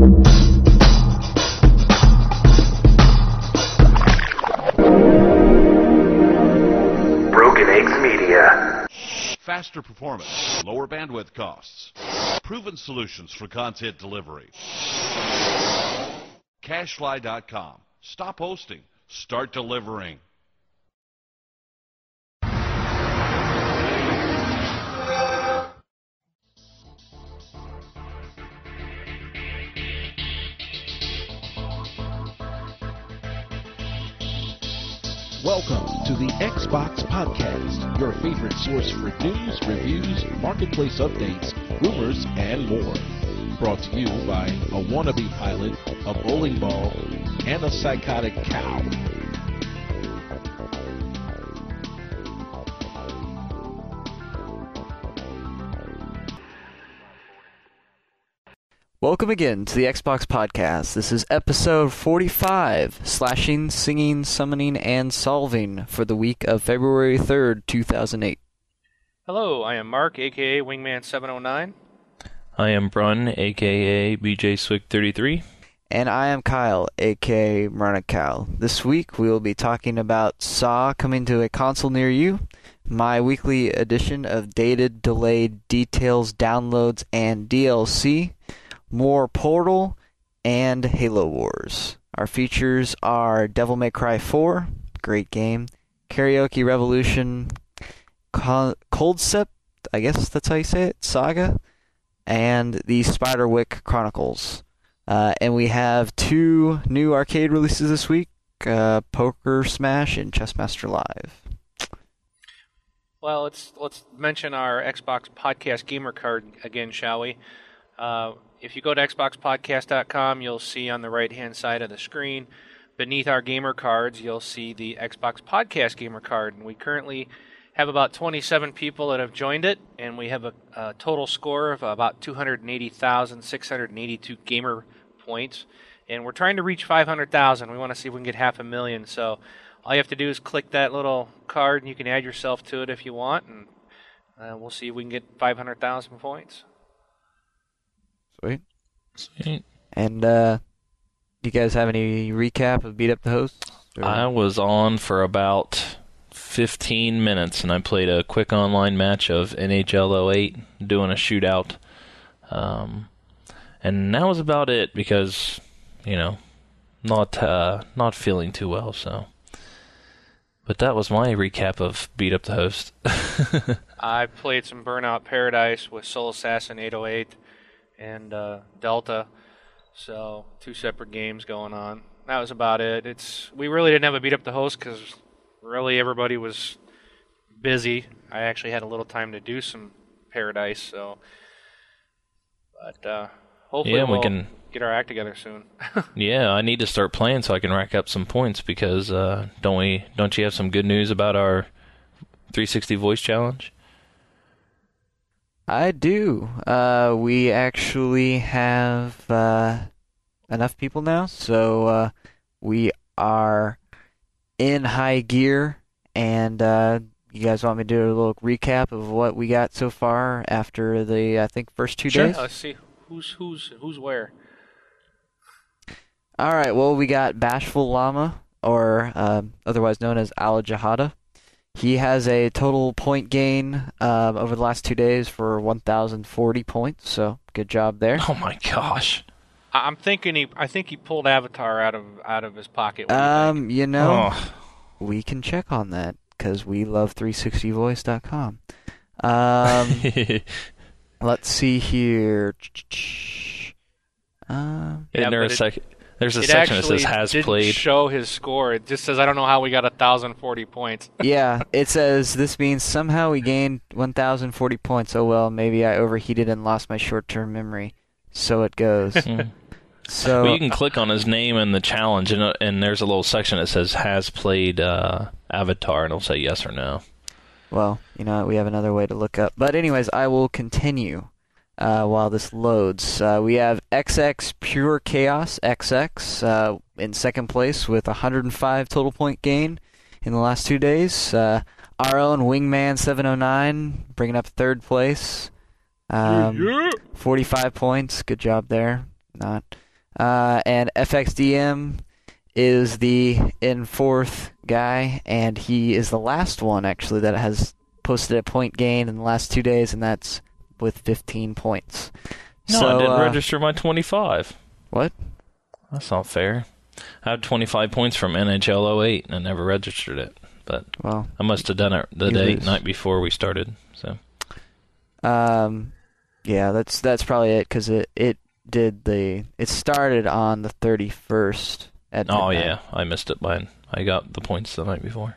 Broken Eggs Media. Faster performance, lower bandwidth costs, proven solutions for content delivery. Cashfly.com. Stop hosting. Start delivering. Welcome to the Xbox Podcast, your favorite source for news, reviews, marketplace updates, rumors, and more. Brought to you by a wannabe pilot, a bowling ball, and a psychotic cow. Welcome again to the Xbox Podcast. This is episode 45, Slashing, Singing, Summoning, and Solving for the week of February 3rd, 2008. Hello, I am Mark, a.k.a. Wingman709. I am Brun, a.k.a. BJ Swick 33. And I am Kyle, a.k.a. Marnical. This week we will be talking about Saw coming to a console near you, my weekly edition of dated, delayed, details, downloads, and DLC, more Portal, and Halo Wars. Our features are Devil May Cry 4, great game, Karaoke Revolution, Coldcept, I guess that's how you say it, Saga, and the Spiderwick Chronicles. And we have two new arcade releases this week, Poker Smash and Chessmaster Live. Well, let's mention our Xbox Podcast Gamer Card again, shall we? If you go to xboxpodcast.com, you'll see on the right-hand side of the screen, beneath our gamer cards, you'll see the Xbox Podcast Gamer Card. And we currently have about 27 people that have joined it, and we have a total score of about 280,682 gamer points. And we're trying to reach 500,000. We want to see if we can get 500,000. So all you have to do is click that little card, and you can add yourself to it if you want, and we'll see if we can get 500,000 points. Sweet. And you guys have any recap of Beat Up the Host? Or? I was on for about 15 minutes, and I played a quick online match of NHL 08, doing a shootout. And that was about it because, not feeling too well, so. But that was my recap of Beat Up the Host. I played some Burnout Paradise with Soul Assassin 808 and Delta, so two separate games going on. That was about it. We really didn't have a Beat Up the Host because really everybody was busy. I actually had a little time to do some Paradise, so. But hopefully we can get our act together soon. Yeah, I need to start playing so I can rack up some points because don't you have some good news about our 360 voice challenge? I do. We actually have enough people now, so we are in high gear, and you guys want me to do a little recap of what we got so far after the, I think, first 2 days? Let's see who's where. All right, well, we got Bashful Llama, or otherwise known as Al Jahada. He has a total point gain over the last 2 days for 1,040 points, so good job there. Oh my gosh! I think he pulled Avatar out of his pocket. We can check on that because we love 360voice.com. Let's see here. There's a section that says has didn't played. Show his score. It just says I don't know how we got 1,040 points. Yeah, it says this means somehow we gained 1,040 points. Oh well, maybe I overheated and lost my short-term memory. So it goes. So well, you can click on his name and the challenge, and there's a little section that says has played Avatar, and it'll say yes or no. Well, you know, we have another way to look up. But anyways, I will continue while this loads. We have XX Pure Chaos XX in second place with 105 total point gain in the last 2 days. Our own Wingman 709 bringing up third place. 45 points. Good job there. Not And FXDM is the in fourth guy, and he is the last one actually that has posted a point gain in the last 2 days, and that's with 15 points. No, So, I didn't register my 25. What? That's not fair. I had 25 points from NHL 08 and I never registered it. But Well, I must have done it the night before we started. So yeah, that's probably it, because it started on the 31st at midnight. oh yeah, I missed it by. I got the points the night before.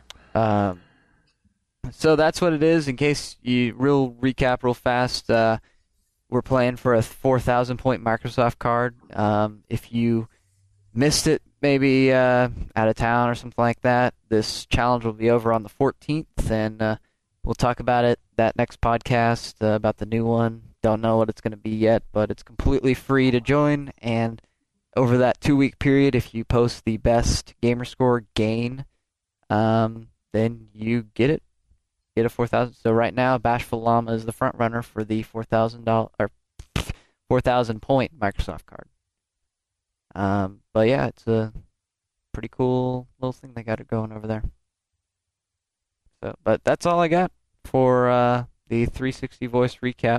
So that's what it is. In case real recap real fast, we're playing for a 4,000 point Microsoft card. If you missed it, maybe out of town or something like that, this challenge will be over on the 14th, and we'll talk about it that next podcast, about the new one. Don't know what it's going to be yet, but it's completely free to join, and over that 2-week period, if you post the best gamer score gain, then you get it. Get a 4,000. So right now, Bashful Llama is the front runner for the $4,000 or 4,000 point Microsoft card. But yeah, it's a pretty cool little thing they got it going over there. So, but that's all I got for the 360 voice recap.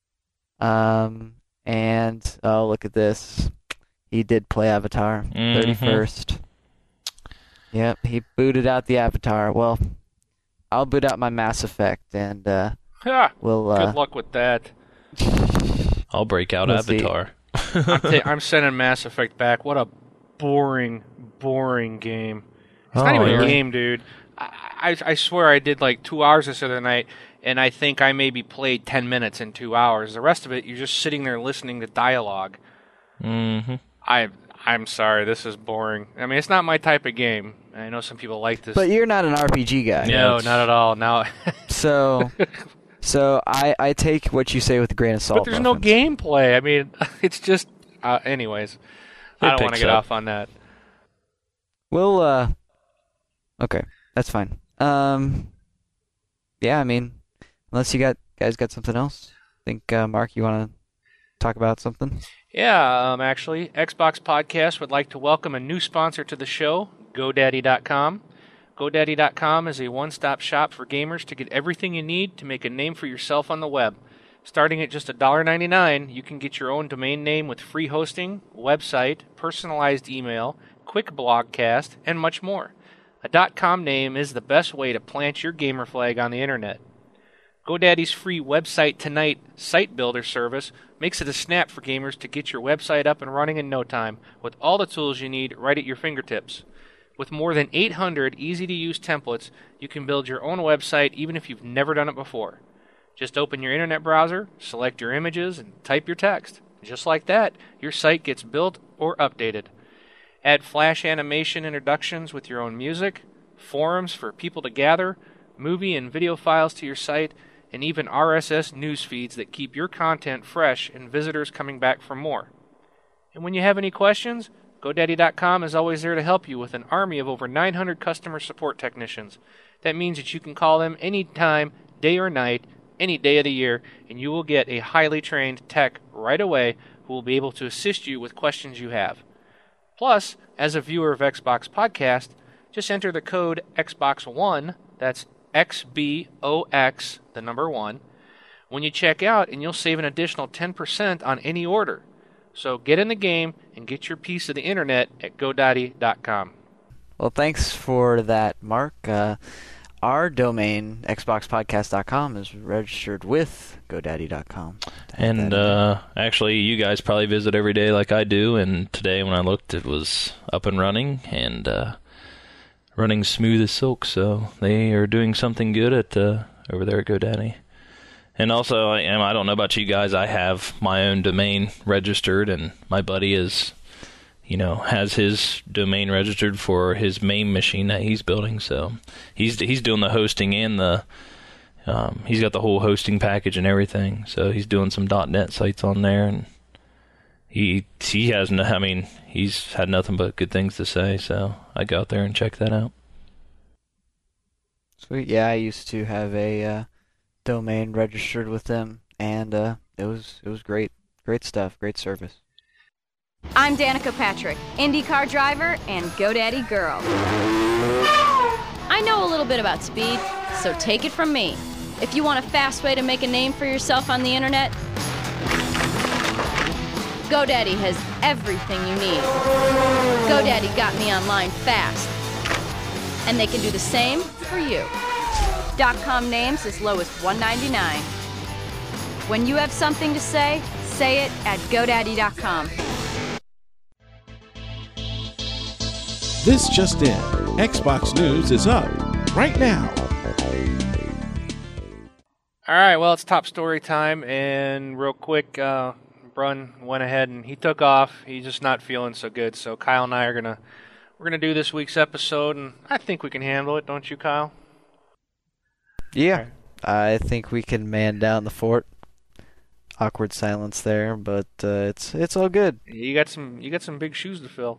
And oh, look at this. He did play Avatar 31st. Yep, he booted out the Avatar. Well, I'll boot out my Mass Effect, and we'll. Good luck with that. I'll break out We'll Avatar. I'm sending Mass Effect back. What a boring game. It's not even a game, dude. I swear I did like 2 hours this other night, and I think I maybe played 10 minutes in 2 hours. The rest of it, you're just sitting there listening to dialogue. Mm-hmm. I'm sorry, this is boring. I mean, it's not my type of game. I know some people like this. But you're not an RPG guy. No, not at all. Now, So I take what you say with a grain of salt. but there's no gameplay. I mean, it's just. Anyways, I don't want to get off on that. Well, okay, that's fine. Yeah, I mean, unless you guys got something else. I think Mark, you want to talk about something? Yeah, actually, Xbox Podcast would like to welcome a new sponsor to the show, GoDaddy.com. GoDaddy.com is a one-stop shop for gamers to get everything you need to make a name for yourself on the web. Starting at just $1.99, you can get your own domain name with free hosting, website, personalized email, quick blogcast, and much more. A .com name is the best way to plant your gamer flag on the internet. GoDaddy's free Website Tonight site builder service makes it a snap for gamers to get your website up and running in no time, with all the tools you need right at your fingertips. With more than 800 easy-to-use templates, you can build your own website even if you've never done it before. Just open your internet browser, select your images, and type your text. Just like that, your site gets built or updated. Add Flash animation introductions with your own music, forums for people to gather, movie and video files to your site, and even RSS news feeds that keep your content fresh and visitors coming back for more. And when you have any questions, GoDaddy.com is always there to help you with an army of over 900 customer support technicians. That means that you can call them anytime, day or night, any day of the year, and you will get a highly trained tech right away who will be able to assist you with questions you have. Plus, as a viewer of Xbox Podcast, just enter the code XBOX1, that's XBOX, the number 1, when you check out, and you'll save an additional 10% on any order. So get in the game and get your piece of the internet at GoDaddy.com. Well, thanks for that, Mark. Our domain, xboxpodcast.com, is registered with GoDaddy.com. And actually, you guys probably visit every day like I do, and today when I looked, it was up and running, and running smooth as silk, so they are doing something good at over there at GoDaddy. And also, I don't know about you guys, I have my own domain registered, and my buddy is, has his domain registered for his main machine that he's building. So he's doing the hosting and he's got the whole hosting package and everything. So he's doing some .NET sites on there, and he's had nothing but good things to say. So I go out there and check that out. Sweet. Yeah, I used to have a domain registered with them, and it was great stuff, great service. I'm Danica Patrick, IndyCar driver and GoDaddy girl. I know a little bit about speed, so take it from me. If you want a fast way to make a name for yourself on the internet, GoDaddy has everything you need. GoDaddy got me online fast, and they can do the same for you. .com names as low as $1.99. When you have something to say it at GoDaddy.com. This just in. Xbox News is up right now. All right, well, it's top story time, and real quick, Brun went ahead and he took off. He's just not feeling so good, so Kyle and I are we're gonna do this week's episode, and I think we can handle it, don't you, Kyle? Yeah, I think we can man down the fort. Awkward silence there, but it's all good. You got some big shoes to fill.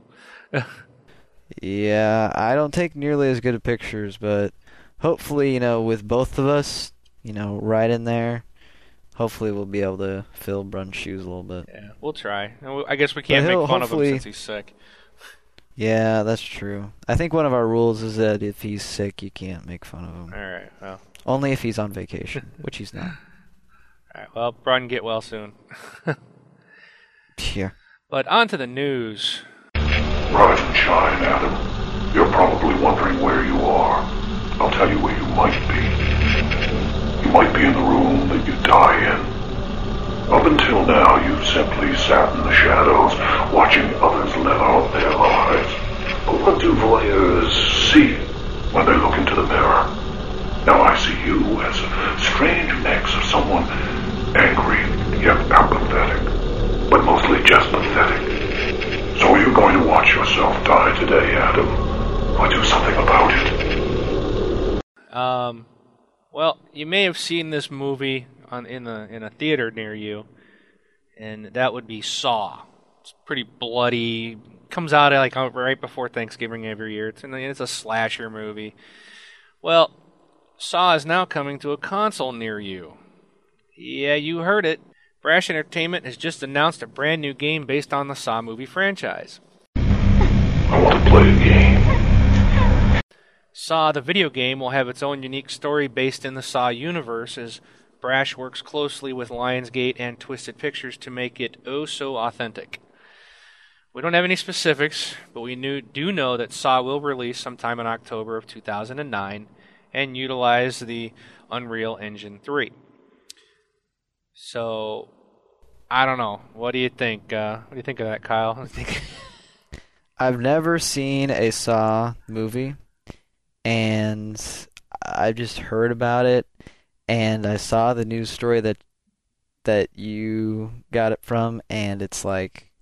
Yeah, I don't take nearly as good of pictures, but hopefully, with both of us, right in there, hopefully we'll be able to fill Brun's shoes a little bit. Yeah, we'll try. I guess we can't make fun of him since he's sick. Yeah, that's true. I think one of our rules is that if he's sick, you can't make fun of him. All right, well. Only if he's on vacation, which he's not. All right, well, Brun, get well soon. Yeah. But on to the news. Rise and shine, Adam. You're probably wondering where you are. I'll tell you where you might be. You might be in the room that you die in. Up until now, you've simply sat in the shadows, watching others live out their lives. But what do voyeurs see when they look into the mirror? Now I see you as a strange mix of someone angry yet apathetic, but mostly just pathetic. So are you going to watch yourself die today, Adam? Or do something about it? Well, you may have seen this movie in a theater near you, and that would be Saw. It's pretty bloody. Comes out right before Thanksgiving every year. It's a slasher movie. Well, Saw is now coming to a console near you. Yeah, you heard it. Brash Entertainment has just announced a brand new game based on the Saw movie franchise. I want to play a game. Saw, the video game, will have its own unique story based in the Saw universe, as Brash works closely with Lionsgate and Twisted Pictures to make it oh so authentic. We don't have any specifics, but we do know that Saw will release sometime in October of 2009 and utilize the Unreal Engine 3. So, I don't know. What do you think? What do you think of that, Kyle? I've never seen a Saw movie, and I've just heard about it, and I saw the news story that you got it from, and it's like,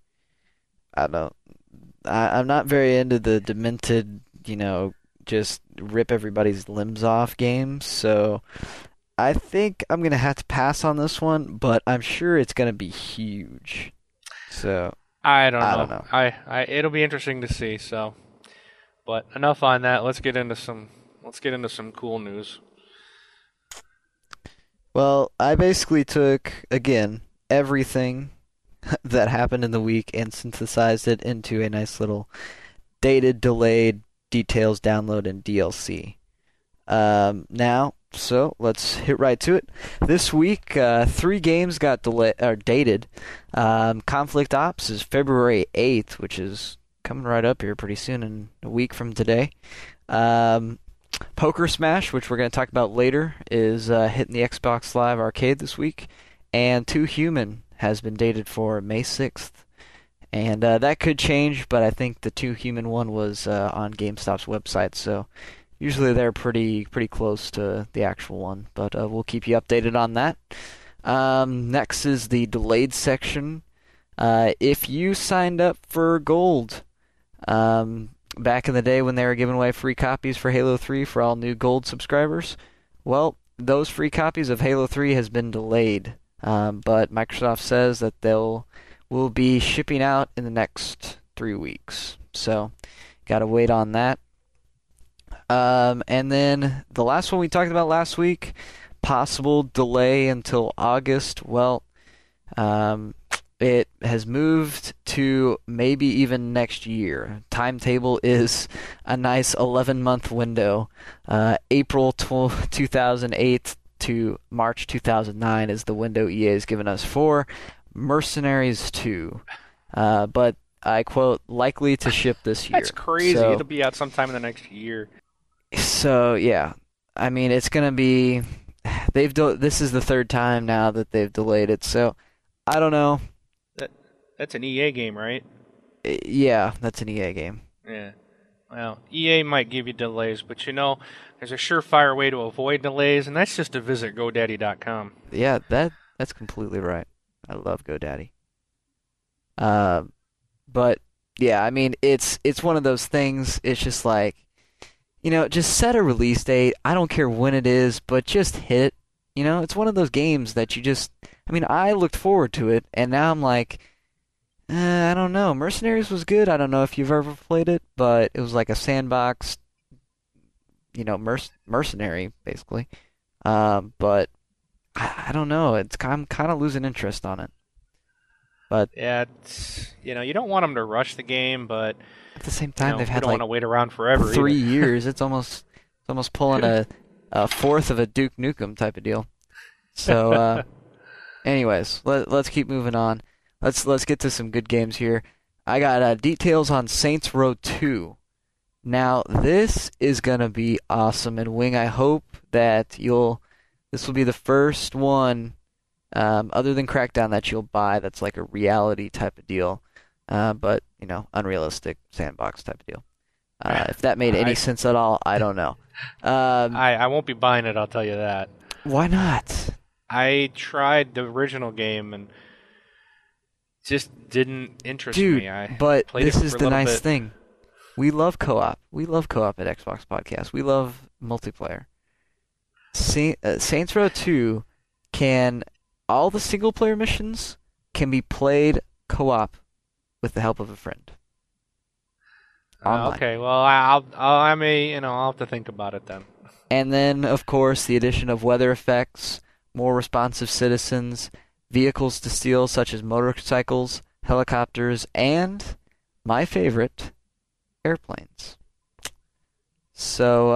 I'm not very into the demented, just rip everybody's limbs off games, so I think I'm going to have to pass on this one, but I'm sure it's going to be huge. So I don't know. It'll be interesting to see, so but enough on that. Let's get into some cool news. Well, I basically took, again, everything that happened in the week and synthesized it into a nice little dated, delayed, details download and DLC. So let's hit right to it. This week, 3 games got dated. Conflict Ops is February 8th, which is coming right up here pretty soon, in a week from today. Poker Smash, which we're going to talk about later, is hitting the Xbox Live Arcade this week. And Too Human has been dated for May 6th. And that could change, but I think the Too Human one was on GameStop's website, so usually they're pretty close to the actual one. But we'll keep you updated on that. Next is the delayed section. If you signed up for Gold back in the day when they were giving away free copies for Halo 3 for all new Gold subscribers, well, those free copies of Halo 3 has been delayed. But Microsoft says that will be shipping out in the next 3 weeks. So, gotta wait on that. And then the last one we talked about last week, possible delay until August. Well, it has moved to maybe even next year. Timetable is a nice 11-month window. April 2008 to March 2009 is the window EA has given us for Mercenaries 2. But I quote, likely to ship this year. That's crazy. So, It'll be out sometime in the next year. So yeah, I mean it's gonna be. This is the third time now that they've delayed it. So I don't know. That's an EA game, right? Yeah, that's an EA game. Yeah. Well, EA might give you delays, but there's a surefire way to avoid delays, and that's just to visit GoDaddy.com. Yeah, that's completely right. I love GoDaddy. But yeah, I mean it's one of those things. It's just like, just set a release date. I don't care when it is, but just hit it. It's one of those games that you just. I mean, I looked forward to it, and now I'm like, I don't know. Mercenaries was good. I don't know if you've ever played it, but it was like a sandbox, mercenary basically. But I don't know. I'm kind of losing interest on it. But yeah, you don't want them to rush the game, but at the same time, they've had don't want to wait around forever. 3 years. It's almost pulling a fourth of a Duke Nukem type of deal. So, anyways, let's keep moving on. Let's get to some good games here. I got details on Saints Row 2. Now, this is gonna be awesome, and Wing, I hope that this will be the first one, other than Crackdown, that you'll buy that's like a reality type of deal, but unrealistic sandbox type of deal. If that made any sense at all, I don't know. I won't be buying it, I'll tell you that. Why not? I tried the original game and just didn't interest me. But this is the nice thing. We love co-op. We love co-op at Xbox Podcast. We love multiplayer. Saints Row 2 all the single-player missions can be played co-op with the help of a friend. Okay, well, I'll have to think about it then. And then, of course, the addition of weather effects, more responsive citizens, vehicles to steal such as motorcycles, helicopters, and my favorite, airplanes. So,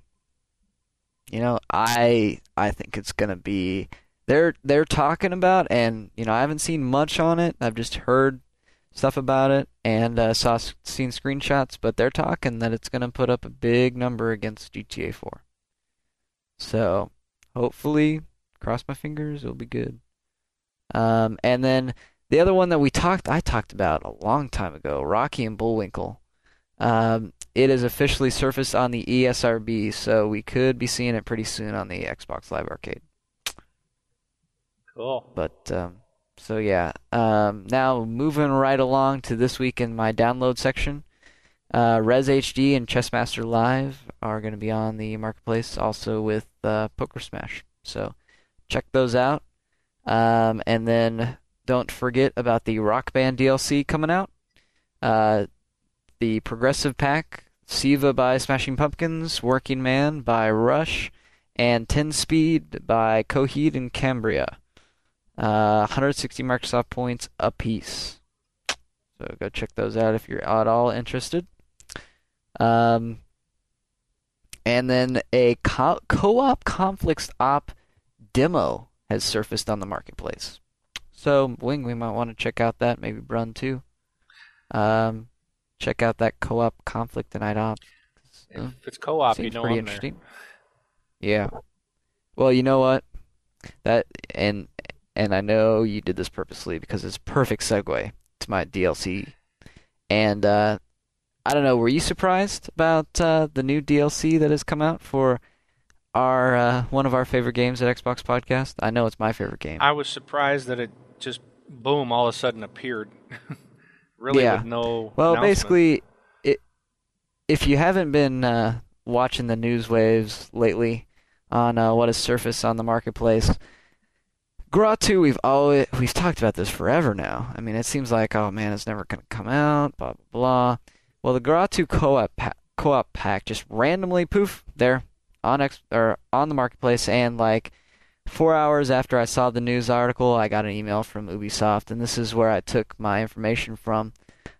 I think it's gonna be. They're talking about, and I haven't seen much on it. I've just heard stuff about it and seen screenshots, but they're talking that it's gonna put up a big number against GTA 4. So, hopefully, cross my fingers, it'll be good. And then the other one that I talked about a long time ago, Rocky and Bullwinkle. It is officially surfaced on the ESRB, so we could be seeing it pretty soon on the Xbox Live Arcade. Cool. But, so yeah. Now, moving right along to this week in my download section. Res HD and Chessmaster Live are going to be on the marketplace, also with Poker Smash. So, check those out. And then don't forget about the Rock Band DLC coming out. The Progressive Pack, Siva by Smashing Pumpkins, Working Man by Rush, and 10 Speed by Coheed and Cambria. 160 Microsoft points apiece. So go check those out if you're at all interested. And then a co-op Conflicts Op demo has surfaced on the marketplace. So, Wing, we might want to check out that, maybe Brun too. Check out that co-op Conflict Night Op. If it's co-op, seems I'm pretty interesting. There. Yeah. Well, you know what? And I know you did this purposely because it's a perfect segue to my DLC. And I don't know, were you surprised about the new DLC that has come out for our one of our favorite games at Xbox Podcast? I know it's my favorite game. I was surprised that it just boom all of a sudden appeared. Really, with no. Well, basically, if you haven't been watching the news waves lately on what has surfaced on the marketplace, Gra 2, we've talked about this forever now. I mean, it seems like, oh man, it's never going to come out, blah blah blah. Well, the Gra 2 co-op pack just randomly poof there on the marketplace, and like 4 hours after I saw the news article, I got an email from Ubisoft, and this is where I took my information from.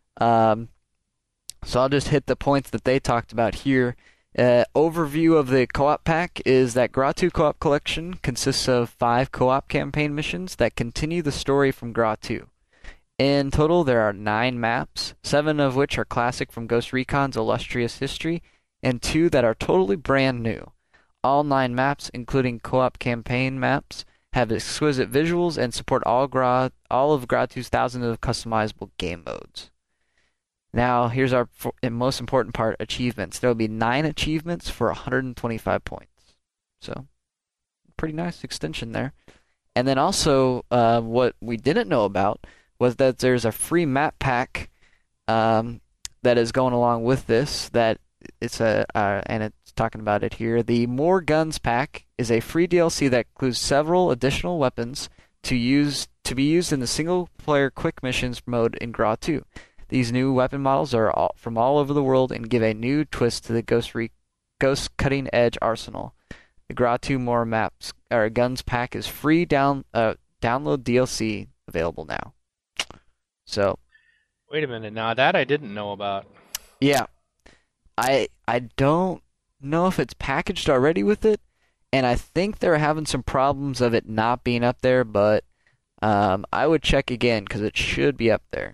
So I'll just hit the points that they talked about here. Overview of the co-op pack is that Gra2 Co-op Collection consists of 5 co-op campaign missions that continue the story from Gra2. In total, there are 9 maps, 7 of which are classic from Ghost Recon's illustrious history, and 2 that are totally brand new. All 9 maps, including co-op campaign maps, have exquisite visuals and support all of Gra2's thousands of customizable game modes. Now, here's our most important part, achievements. There will be 9 achievements for 125 points. So, pretty nice extension there. And then also, what we didn't know about was that there's a free map pack that is going along with this. That it's and it's talking about it here. The More Guns pack is a free DLC that includes several additional weapons to be used in the single-player quick missions mode in Gra2. These new weapon models are from all over the world and give a new twist to the Ghost cutting-edge arsenal. The Gra2 More Guns pack is free download DLC available now. So, wait a minute. Now that I didn't know about. Yeah, I don't know if it's packaged already with it, and I think they're having some problems of it not being up there. But I would check again because it should be up there.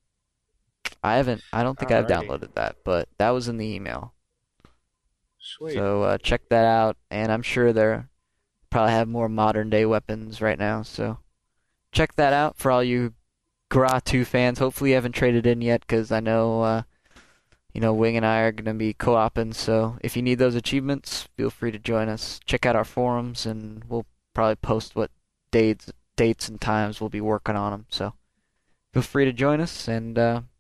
I don't think I've downloaded that, but that was in the email. Sweet. So check that out, and I'm sure they're probably have more modern day weapons right now. So check that out for all you Gra2 fans. Hopefully you haven't traded in yet, because I know Wing and I are going to be co-oping. So if you need those achievements, feel free to join us. Check out our forums, and we'll probably post what dates and times we'll be working on them. So feel free to join us, and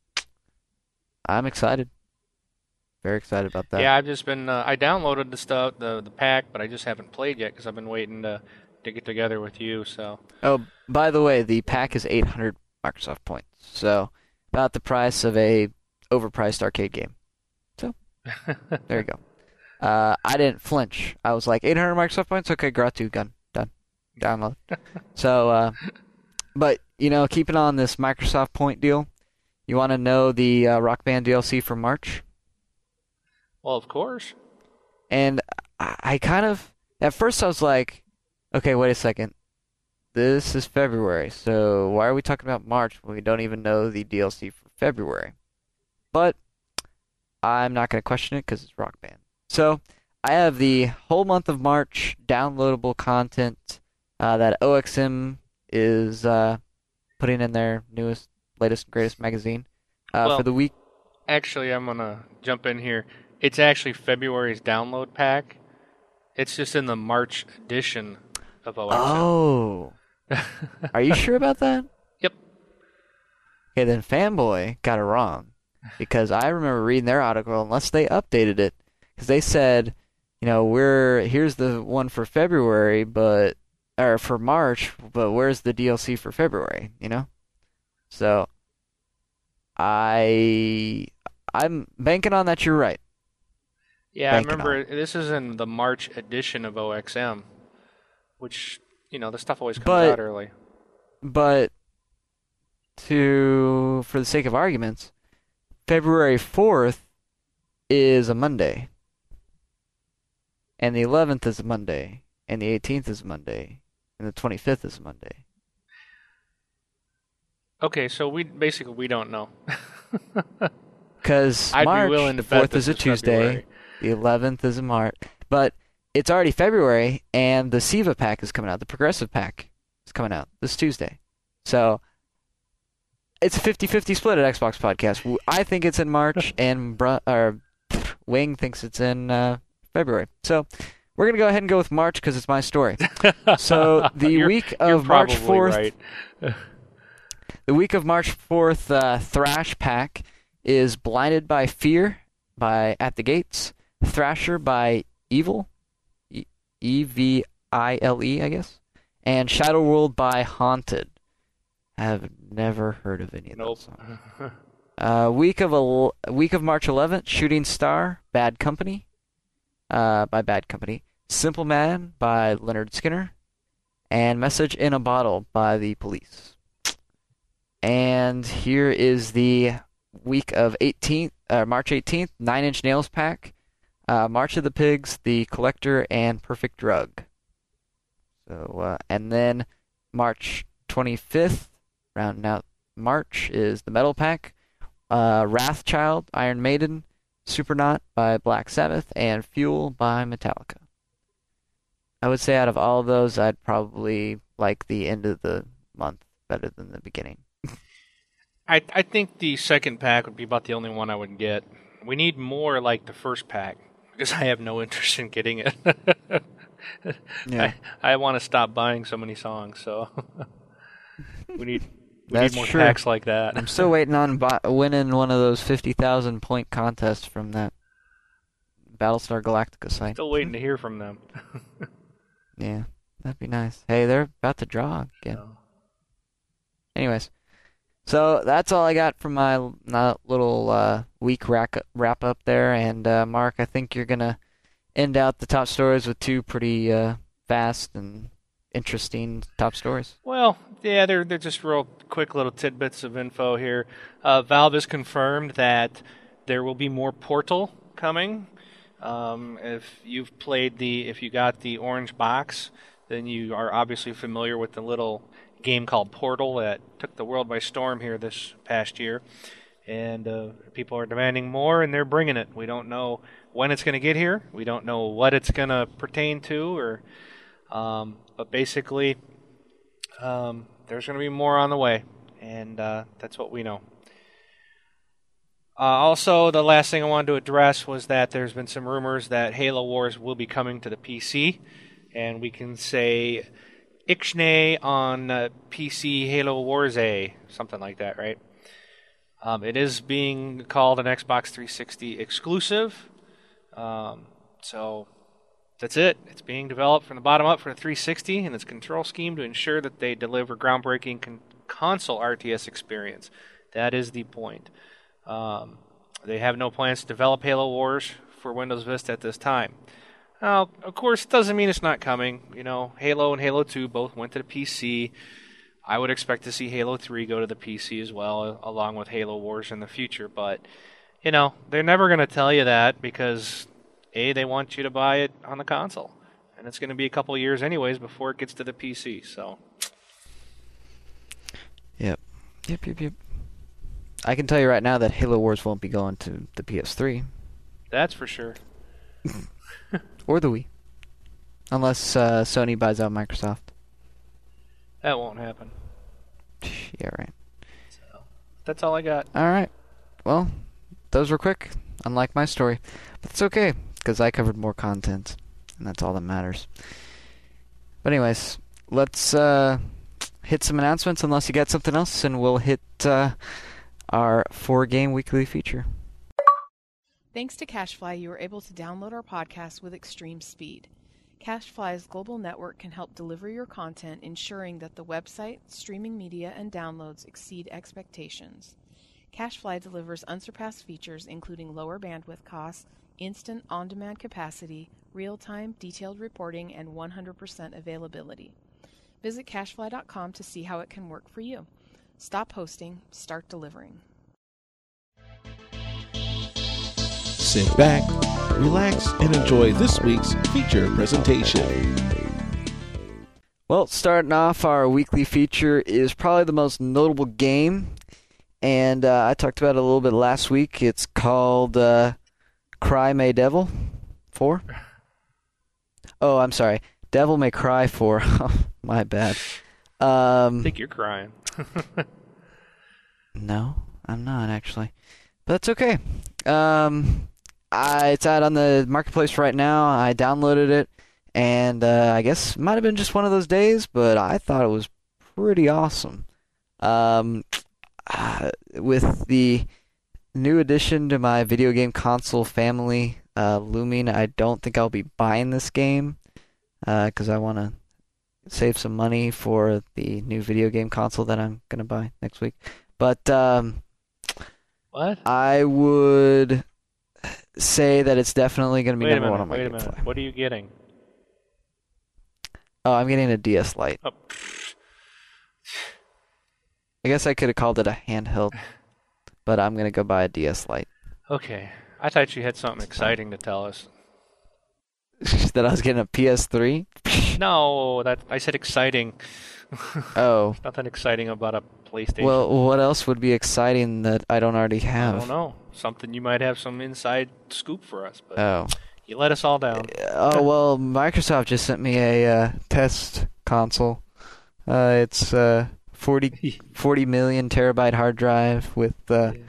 I'm excited. Very excited about that. Yeah, I've just been. I downloaded the stuff, the pack, but I just haven't played yet because I've been waiting to get together with you. So. Oh, by the way, the pack is 800 Microsoft points, so about the price of a overpriced arcade game. So there you go. I didn't flinch. I was like, 800 Microsoft points. Okay, Gra2 done. Download. So, but keeping on this Microsoft point deal. You want to know the Rock Band DLC for March? Well, of course. And I kind of, at first I was like, okay, wait a second. This is February, so why are we talking about March when we don't even know the DLC for February? But I'm not going to question it because it's Rock Band. So I have the whole month of March downloadable content that OXM is putting in their latest and greatest magazine for the week. Actually, I'm going to jump in here. It's actually February's download pack. It's just in the March edition of OXM. Oh. Are you sure about that? Yep. Okay, then Fanboy got it wrong. Because I remember reading their article, unless they updated it, because they said, here's the one for February, or for March, but where's the DLC for February, So, I'm banking on that you're right. Yeah, I remember this is in the March edition of OXM, which, the stuff always comes out early. But, for the sake of arguments, February 4th is a Monday, and the 11th is a Monday, and the 18th is a Monday, and the 25th is a Monday. Okay, so we don't know. Because March, the 4th is a Tuesday, the 11th is a March, but it's already February, and the SIVA pack is coming out, the Progressive pack is coming out this Tuesday. So, it's a 50-50 split at Xbox Podcast. I think it's in March, and Wing thinks it's in February. So, we're going to go ahead and go with March because it's my story. So, the week of March 4th... Right. The week of March 4th Thrash pack is Blinded by Fear by At the Gates, Thrasher by Evil, E-V-I-L-E, I guess, and Shadow World by Haunted. I have never heard of any of those songs. Week of March 11th, Shooting Star, Bad Company, by Bad Company, Simple Man by Leonard Skinner, and Message in a Bottle by the Police. And here is the week of March 18th, 9 Inch Nails pack, March of the Pigs, The Collector, and Perfect Drug. So, and then March 25th, rounding out March, is the Metal pack, Wrathchild, Iron Maiden, Supernaut by Black Sabbath, and Fuel by Metallica. I would say out of all of those, I'd probably like the end of the month better than the beginning. I think the second pack would be about the only one I would get. We need more like the first pack, because I have no interest in getting it. Yeah. I want to stop buying so many songs, so we need more true. packs like that. I'm still waiting on winning one of those 50,000 point contests from that Battlestar Galactica site. Still waiting to hear from them. Yeah, that'd be nice. Hey, they're about to draw again. Oh. Anyways, so that's all I got from my little week wrap up there. And Mark, I think you're gonna end out the top stories with two pretty fast and interesting top stories. Well, yeah, they're just real quick little tidbits of info here. Valve has confirmed that there will be more Portal coming. If you got the orange box, then you are obviously familiar with the little game called Portal that took the world by storm here this past year. And people are demanding more, and they're bringing it. We don't know when it's going to get here. We don't know what it's going to pertain to, but basically, there's going to be more on the way, and that's what we know. Also, the last thing I wanted to address was that there's been some rumors that Halo Wars will be coming to the PC, and we can say Ixnay on PC Halo Wars A, something like that, right? It is being called an Xbox 360 exclusive, so that's it. It's being developed from the bottom up for the 360 and its control scheme to ensure that they deliver groundbreaking console RTS experience. That is the point. They have no plans to develop Halo Wars for Windows Vista at this time. Now, of course, it doesn't mean it's not coming. You know, Halo and Halo 2 both went to the PC. I would expect to see Halo 3 go to the PC as well, along with Halo Wars in the future. But, you know, they're never going to tell you that because, A, they want you to buy it on the console. And it's going to be a couple years anyways before it gets to the PC, so. Yep. I can tell you right now that Halo Wars won't be going to the PS3. That's for sure. Or the Wii. Unless Sony buys out Microsoft. That won't happen. Yeah, right. So, that's all I got. Alright. Well, those were quick, unlike my story. But it's okay, because I covered more content, and that's all that matters. But anyways, let's hit some announcements, unless you got something else, and we'll hit our 4-game weekly feature. Thanks to CacheFly, you are able to download our podcast with extreme speed. CacheFly's global network can help deliver your content, ensuring that the website, streaming media, and downloads exceed expectations. CacheFly delivers unsurpassed features including lower bandwidth costs, instant on-demand capacity, real-time detailed reporting, and 100% availability. Visit CacheFly.com to see how it can work for you. Stop hosting, start delivering. Sit back, relax, and enjoy this week's feature presentation. Well, starting off our weekly feature is probably the most notable game, and I talked about it a little bit last week. It's called Cry May Devil 4. Oh, I'm sorry. Devil May Cry 4. My bad. I think you're crying. No, I'm not, actually. But that's okay. It's out on the marketplace right now. I downloaded it, and I guess it might have been just one of those days, but I thought it was pretty awesome. With the new addition to my video game console family looming, I don't think I'll be buying this game because I want to save some money for the new video game console that I'm going to buy next week. But what? I would say that it's definitely going to be number one on my Wait a GameFly. minute. What are you getting? Oh, I'm getting a DS Lite. Oh. I guess I could have called it a handheld, but I'm gonna go buy a DS Lite. Okay. I thought you had something exciting to tell us. That I was getting a PS3? No, I said exciting. Oh. There's nothing exciting about a PlayStation. Well, what else would be exciting that I don't already have? I don't know. Something you might have some inside scoop for us, but Oh. you let us all down. Oh, well, Microsoft just sent me a test console. It's 40 million terabyte hard drive with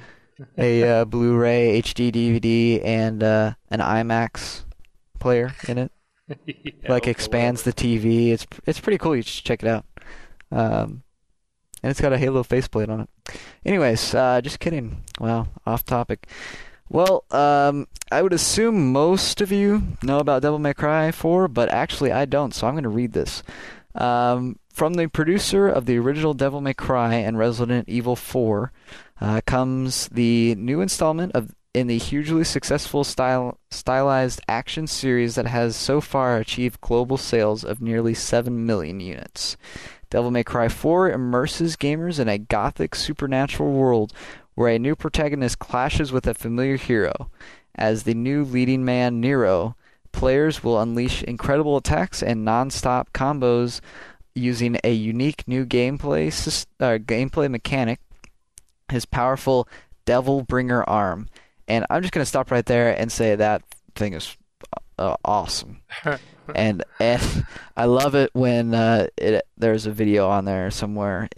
a Blu-ray, HD DVD, and an IMAX player in it. Yeah, Expands the TV. It's pretty cool. You should check it out. And it's got a Halo faceplate on it. Anyways, just kidding. Wow, off topic. Well, I would assume most of you know about Devil May Cry 4, but actually I don't, so I'm going to read this. From the producer of the original Devil May Cry and Resident Evil 4 comes the new installment in the hugely successful stylized action series that has so far achieved global sales of nearly 7 million units. Devil May Cry 4 immerses gamers in a gothic supernatural world where a new protagonist clashes with a familiar hero. As the new leading man Nero, players will unleash incredible attacks and non-stop combos using a unique new gameplay mechanic, his powerful Devil Bringer arm. And I'm just going to stop right there and say that thing is awesome. and I love it when there's a video on there somewhere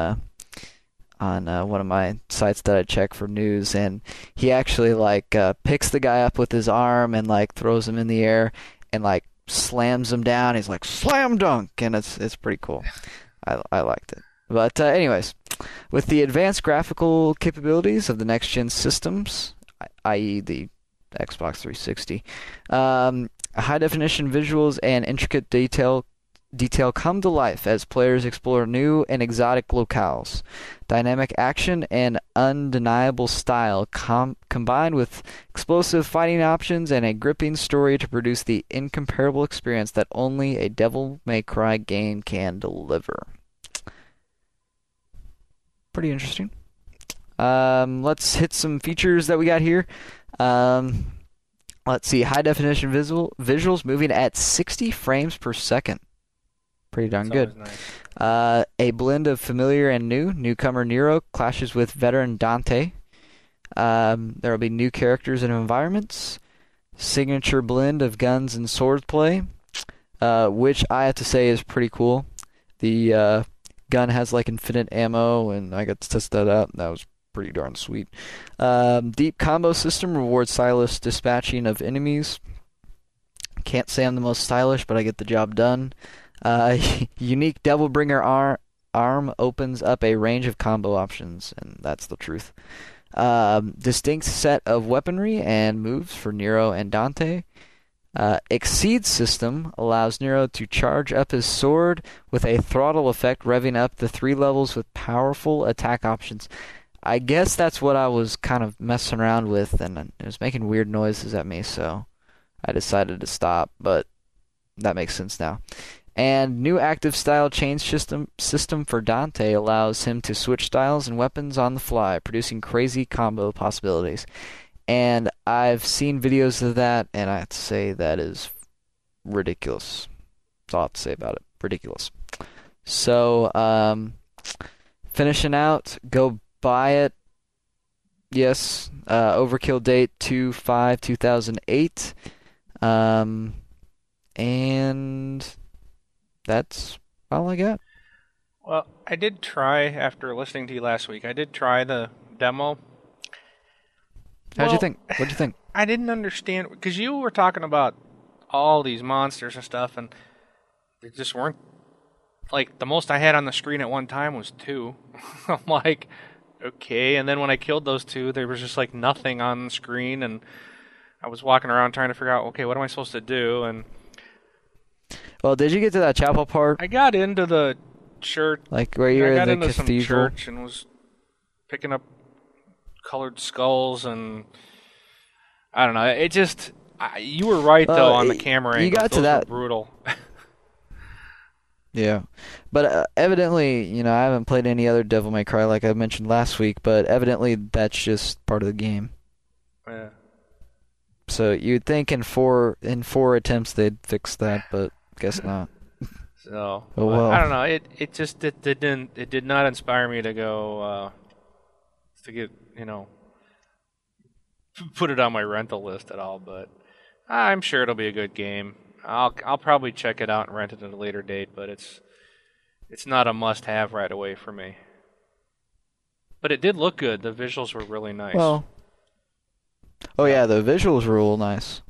on one of my sites that I check for news, and he actually picks the guy up with his arm and throws him in the air and slams him down. He's like slam dunk, and it's pretty cool. I liked it. But anyways, with the advanced graphical capabilities of the next gen systems, i.e. the Xbox 360, high definition visuals and intricate detail come to life as players explore new and exotic locales. Dynamic action and undeniable style combined with explosive fighting options and a gripping story to produce the incomparable experience that only a Devil May Cry game can deliver. Pretty interesting. Let's hit some features that we got here. Let's see. High definition visuals moving at 60 frames per second. Pretty darn good. Nice. A blend of familiar and new. Newcomer Nero clashes with veteran Dante. There will be new characters and environments. Signature blend of guns and swordplay, which I have to say is pretty cool. The gun has infinite ammo, and I got to test that out, and that was pretty darn sweet. Deep combo system rewards stylish dispatching of enemies. Can't say I'm the most stylish, but I get the job done. Unique Devil Bringer arm opens up a range of combo options, and that's the truth. Distinct set of weaponry and moves for Nero and Dante. Exceed system allows Nero to charge up his sword with a throttle effect, revving up the 3 levels with powerful attack options. I guess that's what I was kind of messing around with, and it was making weird noises at me, so I decided to stop, but that makes sense now. And new active style change system for Dante allows him to switch styles and weapons on the fly, producing crazy combo possibilities. And I've seen videos of that, and I have to say that is ridiculous. That's all I have to say about it. Ridiculous. So, finishing out, go buy it. Yes, Overkill date 2/5/2008. And that's all I got. Well, I did try, after listening to you last week, I did try the demo. How'd you think? What'd you think? I didn't understand, because you were talking about all these monsters and stuff, and they just weren't, the most I had on the screen at one time was 2. I'm like, okay, and then when I killed those 2, there was just nothing on the screen, and I was walking around trying to figure out, okay, what am I supposed to do? And well, did you get to that chapel part? I got into the church. Where you're in the cathedral? Some church and was picking up colored skulls, and I don't know. It just, you were right though on the camera angle. You got Those to that. were brutal. Yeah, but evidently, I haven't played any other Devil May Cry like I mentioned last week, but evidently that's just part of the game. Yeah. So you'd think in four attempts they'd fix that, but guess not. So Oh well. I don't know. It did not inspire me to go to get put it on my rental list at all. But I'm sure it'll be a good game. I'll probably check it out and rent it at a later date. But it's not a must-have right away for me. But it did look good. The visuals were really nice. Well. Oh yeah, the visuals were real nice.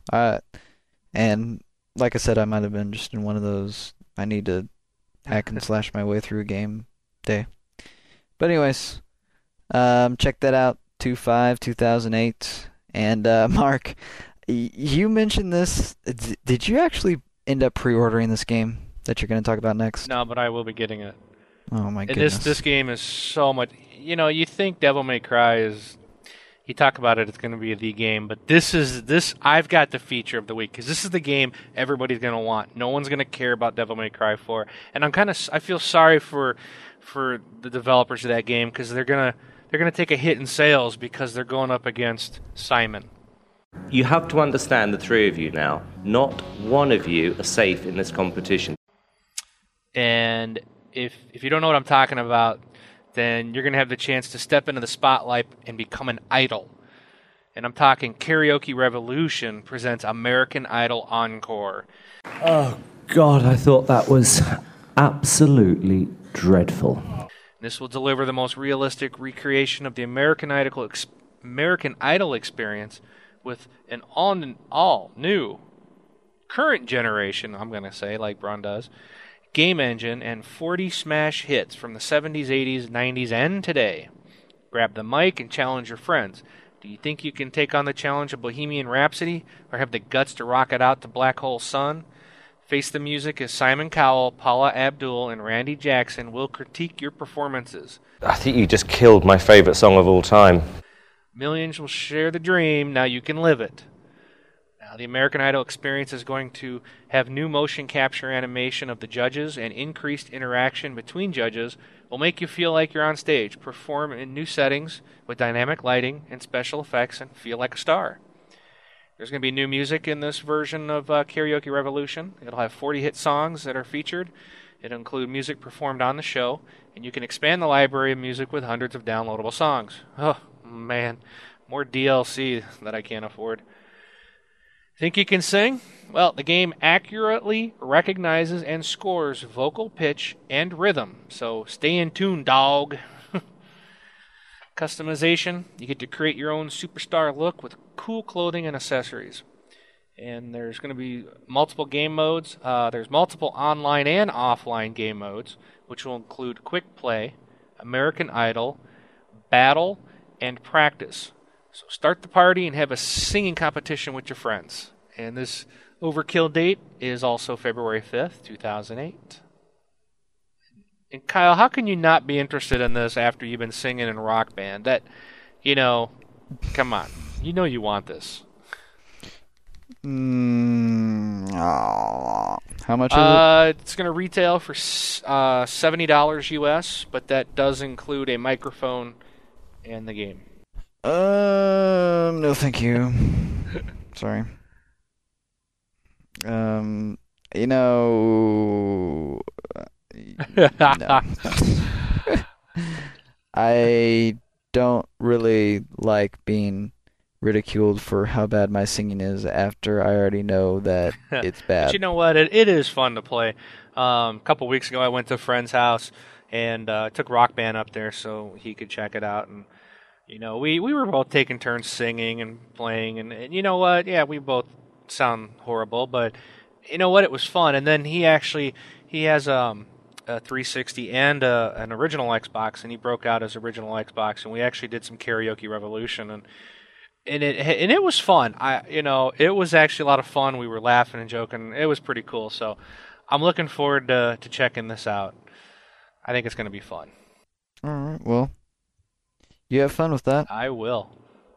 And like I said, I might have been just in one of those I need to hack and slash my way through a game day. But anyways, check that out, 2008. And Mark, you mentioned this. Did you actually end up pre-ordering this game that you're going to talk about next? No, but I will be getting it. Oh my And goodness. this game is so much. You think Devil May Cry is. You talk about it, it's going to be the game, but this. I've got the feature of the week because this is the game everybody's going to want. No one's going to care about Devil May Cry 4, and I feel sorry for the developers of that game because they're gonna take a hit in sales because they're going up against Simon. You have to understand the three of you now. Not one of you are safe in this competition. And if you don't know what I'm talking about, then you're going to have the chance to step into the spotlight and become an idol. And I'm talking Karaoke Revolution presents American Idol Encore. Oh, God, I thought that was absolutely dreadful. This will deliver the most realistic recreation of the American Idol experience with an all new, current generation, I'm going to say, like Braun does, game engine and 40 smash hits from the 70s, 80s, 90s, and today. Grab the mic and challenge your friends. Do you think you can take on the challenge of Bohemian Rhapsody or have the guts to rock it out to Black Hole Sun? Face the music as Simon Cowell, Paula Abdul, and Randy Jackson will critique your performances. I think you just killed my favorite song of all time. Millions will share the dream, now you can live it. Now, the American Idol experience is going to have new motion capture animation of the judges, and increased interaction between judges will make you feel like you're on stage, perform in new settings with dynamic lighting and special effects, and feel like a star. There's going to be new music in this version of Karaoke Revolution. It'll have 40 hit songs that are featured. It'll include music performed on the show, and you can expand the library of music with hundreds of downloadable songs. Oh, man, more DLC that I can't afford. Think you can sing? Well, the game accurately recognizes and scores vocal pitch and rhythm, so stay in tune, dog. Customization, you get to create your own superstar look with cool clothing and accessories. And there's going to be multiple game modes. There's multiple online and offline game modes, which will include Quick Play, American Idol, Battle, and Practice. So start the party and have a singing competition with your friends. And this overkill date is also February 5th, 2008. And Kyle, how can you not be interested in this after you've been singing in Rock Band? Come on. You know you want this. How much is it? It's going to retail for $70 US, but that does include a microphone and the game. No, thank you. Sorry. No. I don't really like being ridiculed for how bad my singing is after I already know that it's bad. But you know what? It is fun to play. A couple weeks ago, I went to a friend's house and took Rock Band up there so he could check it out. And we were both taking turns singing and playing. And you know what? Yeah, we both sound horrible, but you know what? It was fun. And then he has a 360 and an original Xbox, and he broke out his original Xbox, and we actually did some Karaoke Revolution, and it was fun. It was actually a lot of fun. We were laughing and joking. It was pretty cool. So I'm looking forward to checking this out. I think it's going to be fun. All right. Well, you have fun with that. I will.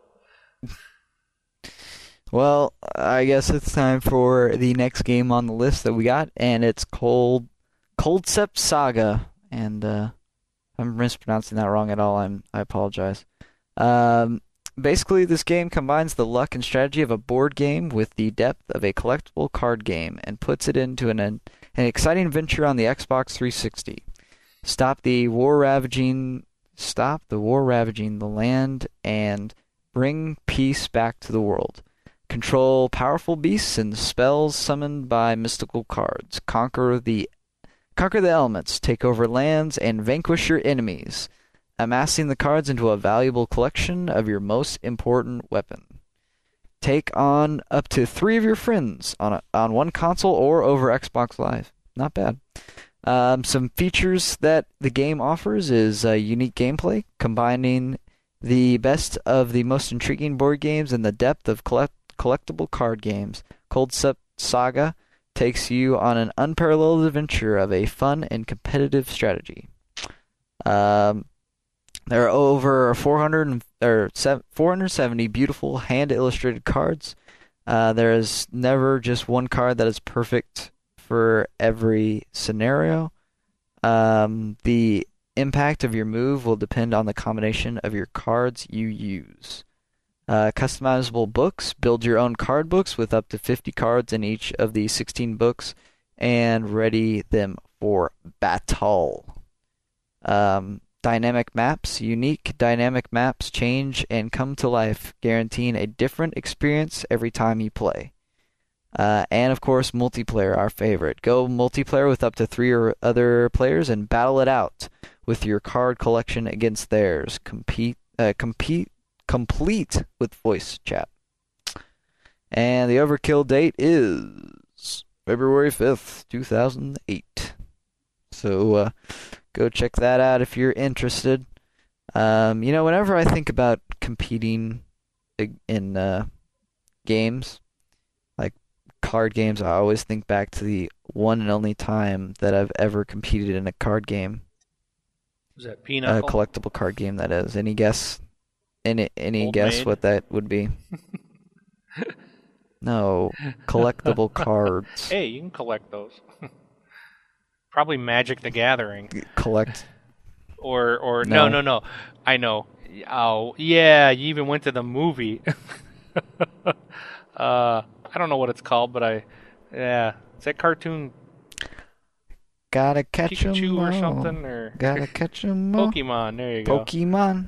Well, I guess it's time for the next game on the list that we got, and it's called Coldcept Saga, and if I'm mispronouncing that wrong at all, I apologize. Basically, this game combines the luck and strategy of a board game with the depth of a collectible card game and puts it into an exciting venture on the Xbox 360. Stop the war ravaging the land and bring peace back to the world. Control powerful beasts and spells summoned by mystical cards. Conquer the elements, take over lands, and vanquish your enemies, amassing the cards into a valuable collection of your most important weapon. Take on up to 3 of your friends on one console or over Xbox Live. Not bad. Some features that the game offers is unique gameplay, combining the best of the most intriguing board games and the depth of collectible card games. Coldcept Saga takes you on an unparalleled adventure of a fun and competitive strategy. There are over 470 beautiful hand-illustrated cards. There is never just one card that is perfect for every scenario. The impact of your move will depend on the combination of your cards you use. Customizable books. Build your own card books with up to 50 cards in each of the 16 books and ready them for battle. Dynamic maps. Unique dynamic maps change and come to life, guaranteeing a different experience every time you play. And of course, multiplayer, our favorite. Go multiplayer with up to 3 or other players and battle it out with your card collection against theirs. Complete with voice chat. And the Overkill date is February 5th, 2008. So go check that out if you're interested. Whenever I think about competing in games, like card games, I always think back to the one and only time that I've ever competed in a card game. Was that Pinochle? A collectible card game, that is. Any guess? Any guess Maid? what that would be? No, collectible cards. Hey, you can collect those. Probably Magic the Gathering. Collect. Or No. no. I know. Oh, yeah, you even went to the movie. I don't know what it's called, but is that cartoon Gotta catch 'em Pikachu all. or something? Or Gotta catch 'em all. Pokemon, there you go. Pokemon.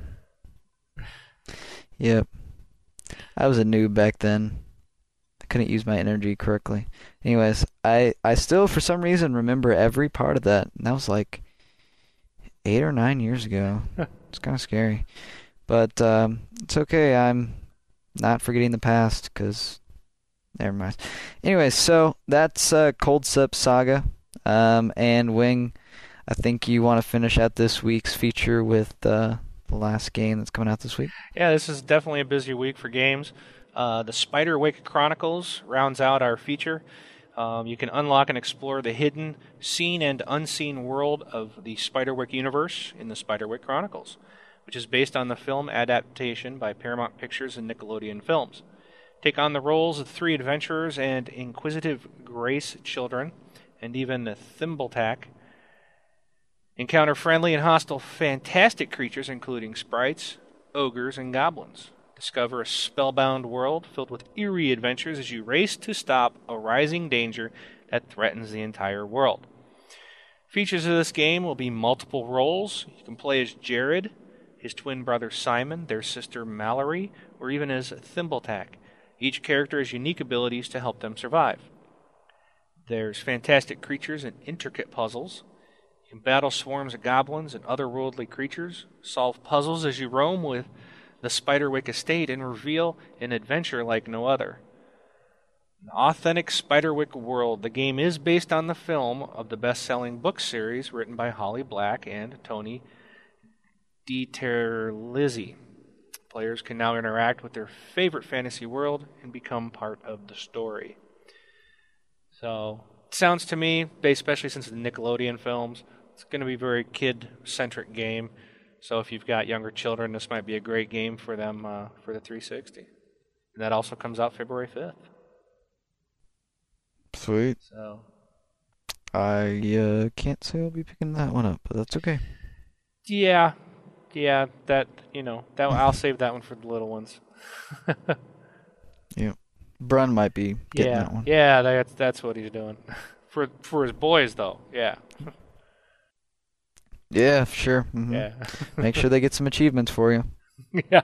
Yep. I was a noob back then. I couldn't use my energy correctly. Anyways, I still, for some reason, remember every part of that. And that was like 8 or 9 years ago. It's kind of scary. But it's okay. I'm not forgetting the past, because... Never mind. Anyways, so that's Coldcept Saga. And Wing, I think you want to finish out this week's feature with the last game that's coming out this week. Yeah, this is definitely a busy week for games. The Spiderwick Chronicles rounds out our feature. You can unlock and explore the hidden, seen and unseen world of the Spiderwick universe in the Spiderwick Chronicles, which is based on the film adaptation by Paramount Pictures and Nickelodeon Films. Take on the roles of 3 adventurers and inquisitive Grace children, and even Thimbletack. Encounter friendly and hostile fantastic creatures, including sprites, ogres, and goblins. Discover a spellbound world filled with eerie adventures as you race to stop a rising danger that threatens the entire world. Features of this game will be multiple roles. You can play as Jared, his twin brother Simon, their sister Mallory, or even as Thimbletack. Each character has unique abilities to help them survive. There's fantastic creatures and intricate puzzles. You can battle swarms of goblins and otherworldly creatures, solve puzzles as you roam with the Spiderwick estate, and reveal an adventure like no other. An authentic Spiderwick world. The game is based on the film of the best-selling book series written by Holly Black and Tony DiTerlizzi. Players can now interact with their favorite fantasy world and become part of the story. So, it sounds to me, especially since the Nickelodeon films, it's going to be a very kid-centric game. So if you've got younger children, this might be a great game for them for the 360. And that also comes out February 5th. Sweet. So I can't say I'll be picking that one up, but that's okay. Yeah, that I'll save that one for the little ones. Yeah, Brun might be getting that one. Yeah, that's what he's doing. For his boys though, yeah. Yeah, sure. Mm-hmm. Yeah. Make sure they get some achievements for you. Yeah.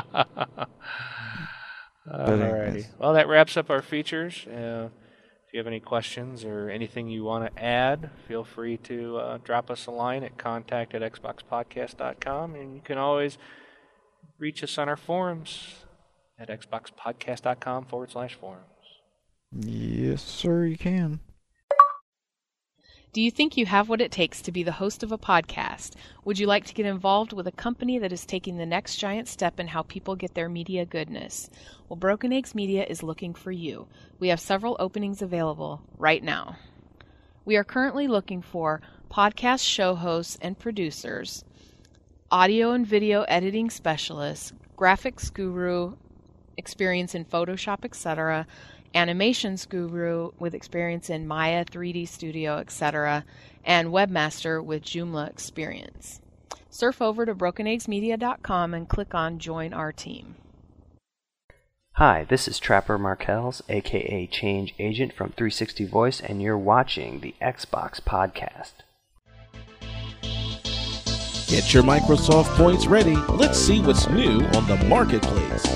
Alrighty. Well, that wraps up our features. If you have any questions or anything you want to add, feel free to drop us a line at contact@xboxpodcast.com, and you can always reach us on our forums at xboxpodcast.com/forums. Yes, sir, you can. Do you think you have what it takes to be the host of a podcast? Would you like to get involved with a company that is taking the next giant step in how people get their media goodness? Well, Broken Eggs Media is looking for you. We have several openings available right now. We are currently looking for podcast show hosts and producers, audio and video editing specialists, graphics guru, experience in Photoshop, etc., animations guru with experience in Maya, 3D Studio, etc., and webmaster with Joomla experience. Surf over to brokeneggsmedia.com and click on Join Our Team. Hi, this is Trapper Markells, aka Change Agent from 360 Voice, and you're watching the Xbox Podcast. Get your Microsoft points ready. Let's see what's new on the marketplace.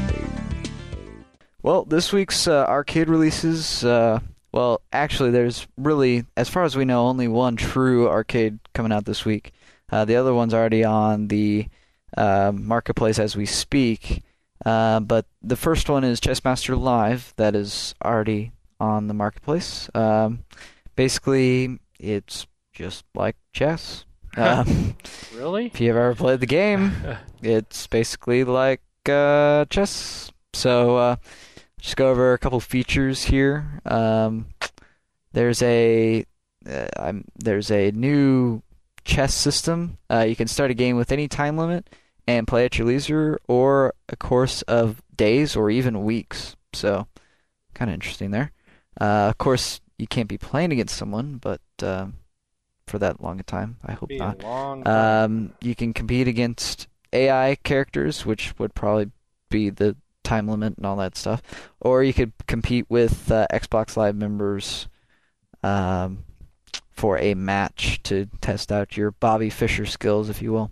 Well, this week's arcade releases, actually there's really, as far as we know, only one true arcade coming out this week. The other one's already on the marketplace as we speak, but the first one is Chessmaster Live, that is already on the marketplace. Basically, it's just like chess. Really? If you've ever played the game, it's basically like chess. So, just go over a couple features here. There's a new chess system. You can start a game with any time limit and play at your leisure, or a course of days or even weeks. So, kind of interesting there. Of course, you can't be playing against someone, but for that long a time, I hope not. A long time. You can compete against AI characters, which would probably be the time limit and all that stuff, or you could compete with Xbox Live members for a match to test out your Bobby Fischer skills, if you will.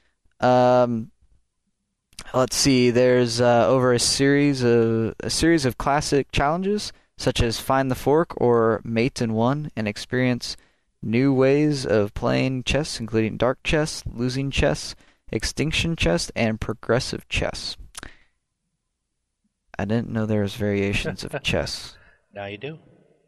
Let's see. There's over a series of classic challenges, such as Find the Fork or Mate in One, and experience new ways of playing chess, including dark chess, losing chess, extinction chess, and progressive chess. I didn't know there was variations of chess. Now you do.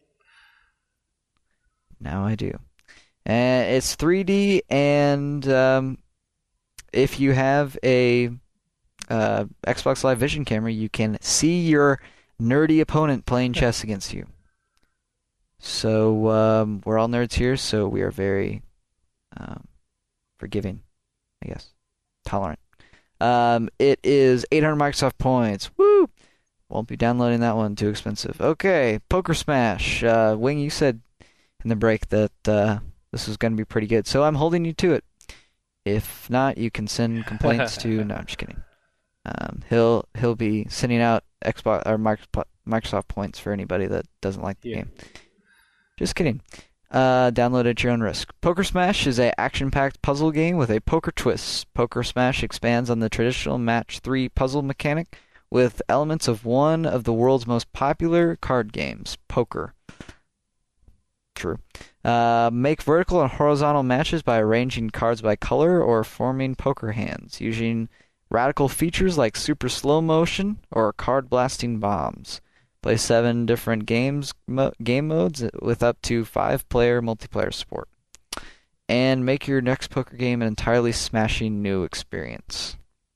Now I do. And it's 3D, and if you have a Xbox Live Vision camera, you can see your nerdy opponent playing chess against you. So we're all nerds here, so we are very forgiving, I guess. Tolerant. It is 800 Microsoft points. Woo! Won't be downloading that one. Too expensive. Okay, Poker Smash. Wing, you said in the break that this was going to be pretty good, so I'm holding you to it. If not, you can send complaints to... No, I'm just kidding. He'll be sending out Xbox or Microsoft points for anybody that doesn't like the game. Just kidding. Download at your own risk. Poker Smash is an action-packed puzzle game with a poker twist. Poker Smash expands on the traditional Match 3 puzzle mechanic with elements of one of the world's most popular card games, poker. True. Make vertical and horizontal matches by arranging cards by color or forming poker hands, using radical features like super slow motion or card blasting bombs. Play 7 different game modes with up to 5-player multiplayer support. And make your next poker game an entirely smashing new experience.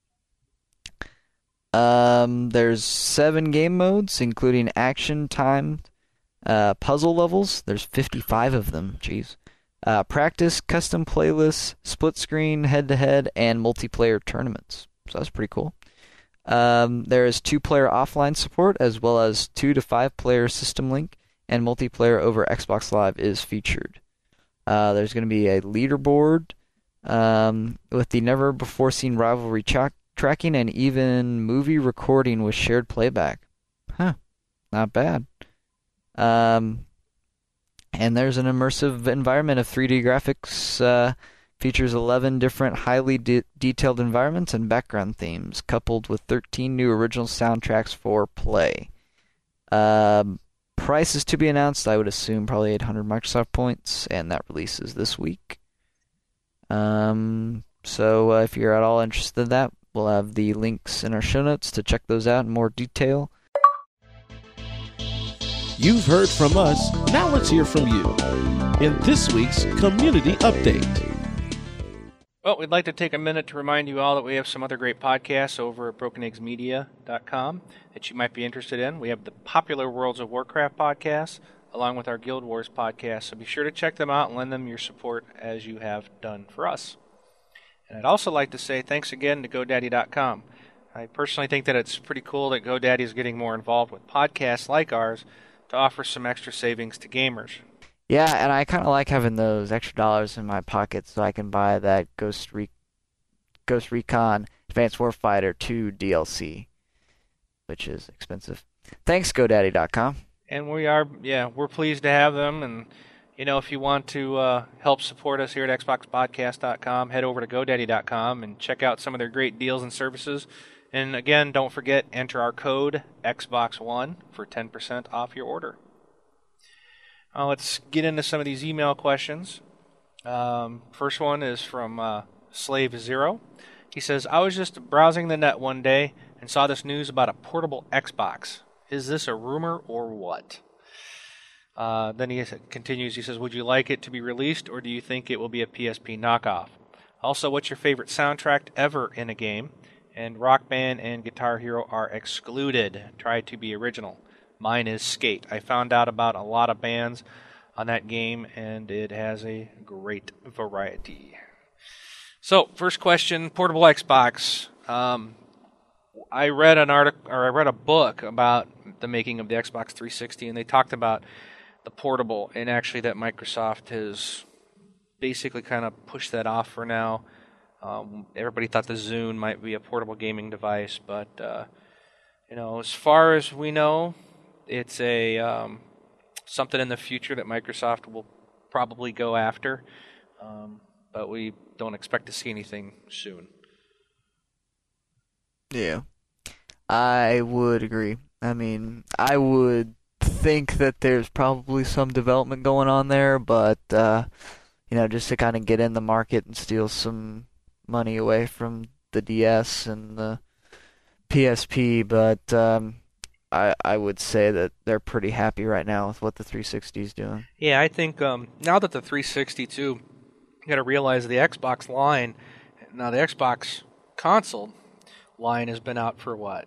There's 7 game modes, including action-timed puzzle levels. There's 55 of them. Jeez. Practice, custom playlists, split-screen, head-to-head, and multiplayer tournaments. So that's pretty cool. There is 2-player offline support, as well as 2 to 5-player system link, and multiplayer over Xbox Live is featured. There's going to be a leaderboard with the never-before-seen rivalry tracking and even movie recording with shared playback. Huh, not bad. And there's an immersive environment of 3D graphics, features 11 different highly detailed environments and background themes, coupled with 13 new original soundtracks for play. Price is to be announced. I would assume probably 800 Microsoft points, and that releases this week. So if you're at all interested in that, we'll have the links in our show notes to check those out in more detail. You've heard from us, now let's hear from you. In this week's Community Update. Well, we'd like to take a minute to remind you all that we have some other great podcasts over at BrokenEggsMedia.com that you might be interested in. We have the popular Worlds of Warcraft podcast, along with our Guild Wars podcast, so be sure to check them out and lend them your support as you have done for us. And I'd also like to say thanks again to GoDaddy.com. I personally think that it's pretty cool that GoDaddy is getting more involved with podcasts like ours to offer some extra savings to gamers. Yeah, and I kind of like having those extra dollars in my pocket so I can buy that Ghost Recon Advanced Warfighter 2 DLC, which is expensive. Thanks, GoDaddy.com. And we're pleased to have them. And, if you want to help support us here at XboxPodcast.com, head over to GoDaddy.com and check out some of their great deals and services. And again, don't forget, enter our code XBOX1 for 10% off your order. Let's get into some of these email questions. First one is from Slave Zero. He says, I was just browsing the net one day and saw this news about a portable Xbox. Is this a rumor or what? Then he continues, he says, would you like it to be released or do you think it will be a PSP knockoff? Also, what's your favorite soundtrack ever in a game? And Rock Band and Guitar Hero are excluded. Try to be original. Mine is Skate. I found out about a lot of bands on that game, and it has a great variety. So, first question, portable Xbox. I read a book about the making of the Xbox 360, and they talked about the portable, and actually that Microsoft has basically kind of pushed that off for now. Everybody thought the Zune might be a portable gaming device, but as far as we know, it's a something in the future that Microsoft will probably go after, but we don't expect to see anything soon. Yeah, I would agree. I mean, I would think that there's probably some development going on there, but just to kind of get in the market and steal some money away from the DS and the PSP, but I would say that they're pretty happy right now with what the 360 is doing. Yeah, I think now that the 360 too, you got to realize the Xbox line, now the Xbox console line has been out for what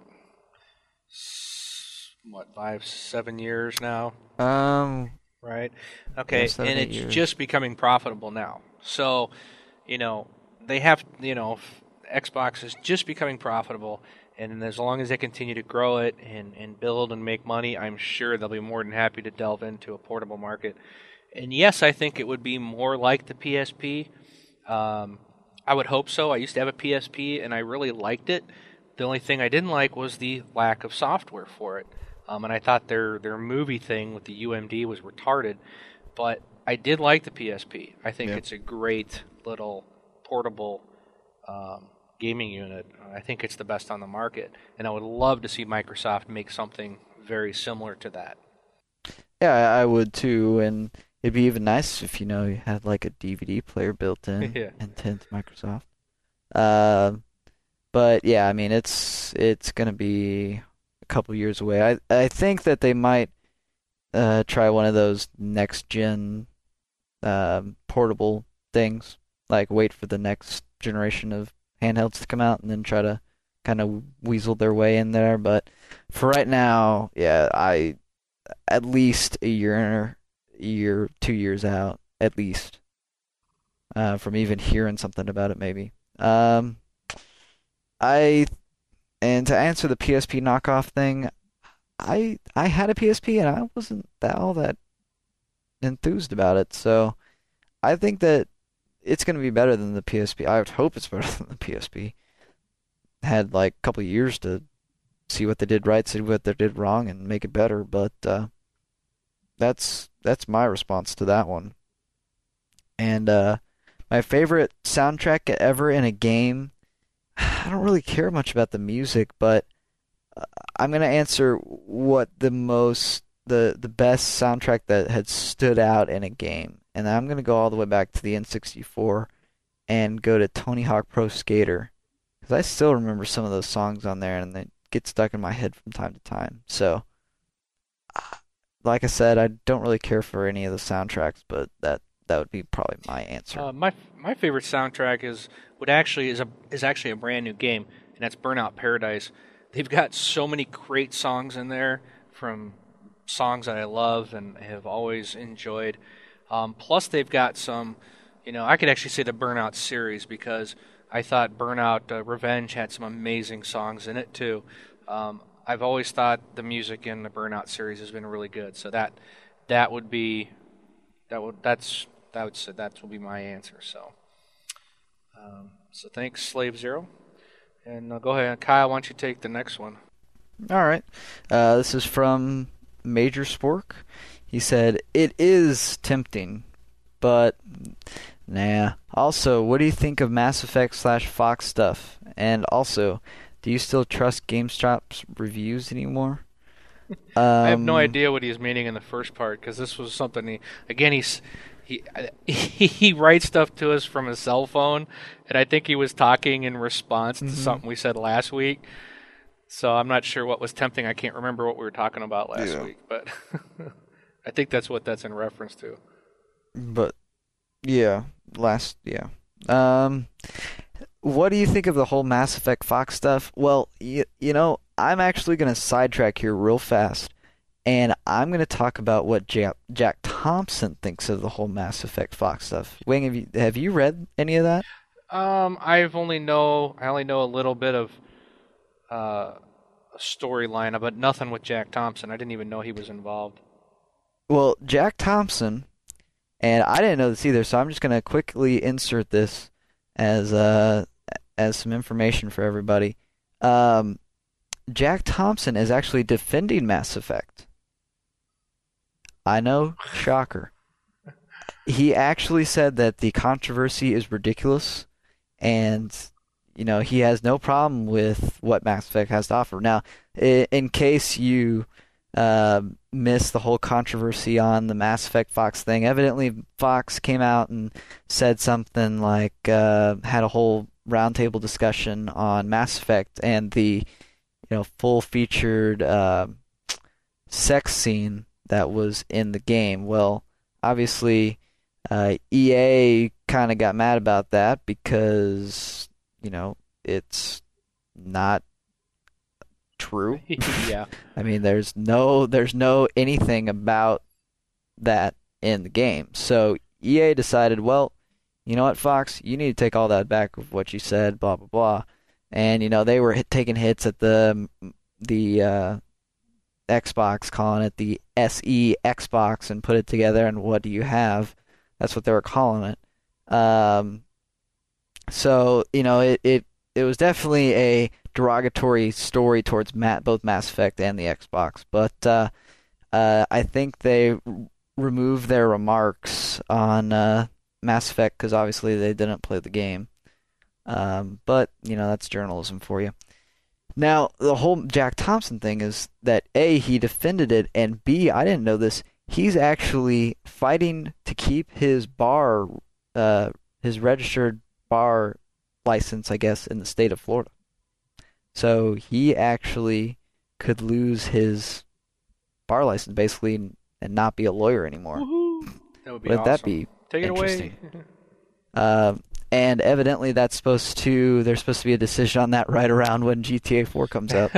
5-7 years now? Right. Okay, yeah, and it's years. Just becoming profitable now. So, they have, Xbox is just becoming profitable, and as long as they continue to grow it and build and make money, I'm sure they'll be more than happy to delve into a portable market. And yes, I think it would be more like the PSP. I would hope so. I used to have a PSP, and I really liked it. The only thing I didn't like was the lack of software for it. And I thought their movie thing with the UMD was retarded. But I did like the PSP. I think it's a great little portable gaming unit. I think it's the best on the market. And I would love to see Microsoft make something very similar to that. Yeah, I would too. And it'd be even nice if, you had like a DVD player built in and to Microsoft. But yeah, I mean, it's going to be a couple years away. I think that they might try one of those next-gen portable things, like wait for the next generation of handhelds to come out and then try to kind of weasel their way in there. But for right now, yeah, at least a year, 2 years out, at least, from even hearing something about it, maybe. And to answer the PSP knockoff thing, I had a PSP and I wasn't all that enthused about it. So I think that it's going to be better than the PSP. I would hope it's better than the PSP. Had like a couple of years to see what they did right, see what they did wrong, and make it better. But that's my response to that one. And my favorite soundtrack ever in a game, I don't really care much about the music, but I'm going to answer what the best soundtrack that had stood out in a game. And I'm going to go all the way back to the N64 and go to Tony Hawk Pro Skater. Because I still remember some of those songs on there, and they get stuck in my head from time to time. So, like I said, I don't really care for any of the soundtracks, but that would be probably my answer. My favorite soundtrack is actually a brand new game, and that's Burnout Paradise. They've got so many great songs in there, from songs that I love and have always enjoyed. Plus, they've got some, I could actually say the Burnout series, because I thought Burnout Revenge had some amazing songs in it too. I've always thought the music in the Burnout series has been really good. So that would be my answer. So thanks, Slave Zero, and go ahead, Kyle. Why don't you take the next one? All right, this is from Major Spork. He said, "It is tempting, but nah. Also, what do you think of Mass Effect / Fox stuff? And also, do you still trust GameStop's reviews anymore?" I have no idea what he's meaning in the first part, because this was something he writes stuff to us from his cell phone, and I think he was talking in response to something we said last week. So I'm not sure what was tempting. I can't remember what we were talking about last week, but I think that's what that's in reference to. But what do you think of the whole Mass Effect Fox stuff? Well, I'm actually going to sidetrack here real fast, and I'm going to talk about what Jack Thompson thinks of the whole Mass Effect Fox stuff. Wing, have you read any of that? I only know a little bit of a storyline, but nothing with Jack Thompson. I didn't even know he was involved. Well, Jack Thompson, and I didn't know this either, so I'm just going to quickly insert this as some information for everybody. Jack Thompson is actually defending Mass Effect. I know, shocker. He actually said that the controversy is ridiculous, and he has no problem with what Mass Effect has to offer. Now, in case you missed the whole controversy on the Mass Effect Fox thing, evidently Fox came out and said something like, had a whole roundtable discussion on Mass Effect and the full-featured sex scene that was in the game. Well, obviously, EA kind of got mad about that because it's not true. Yeah. I mean, there's no anything about that in the game. So EA decided, well, you know what, Fox, you need to take all that back of what you said, blah blah blah. And they were taking hits at the Xbox, calling it the SE Xbox, and put it together, and what do you have? That's what they were calling it. So it was definitely a derogatory story towards both Mass Effect and the Xbox, but I think they removed their remarks on Mass Effect because obviously they didn't play the game. But that's journalism for you. Now, the whole Jack Thompson thing is that A, he defended it, and B, I didn't know this, he's actually fighting to keep his his registered bar license, I guess, in the state of Florida. So he actually could lose his bar license, basically, and not be a lawyer anymore. Woohoo! That would be Wouldn't awesome. that be Take it interesting? away. And evidently there's supposed to be a decision on that right around when GTA 4 comes out.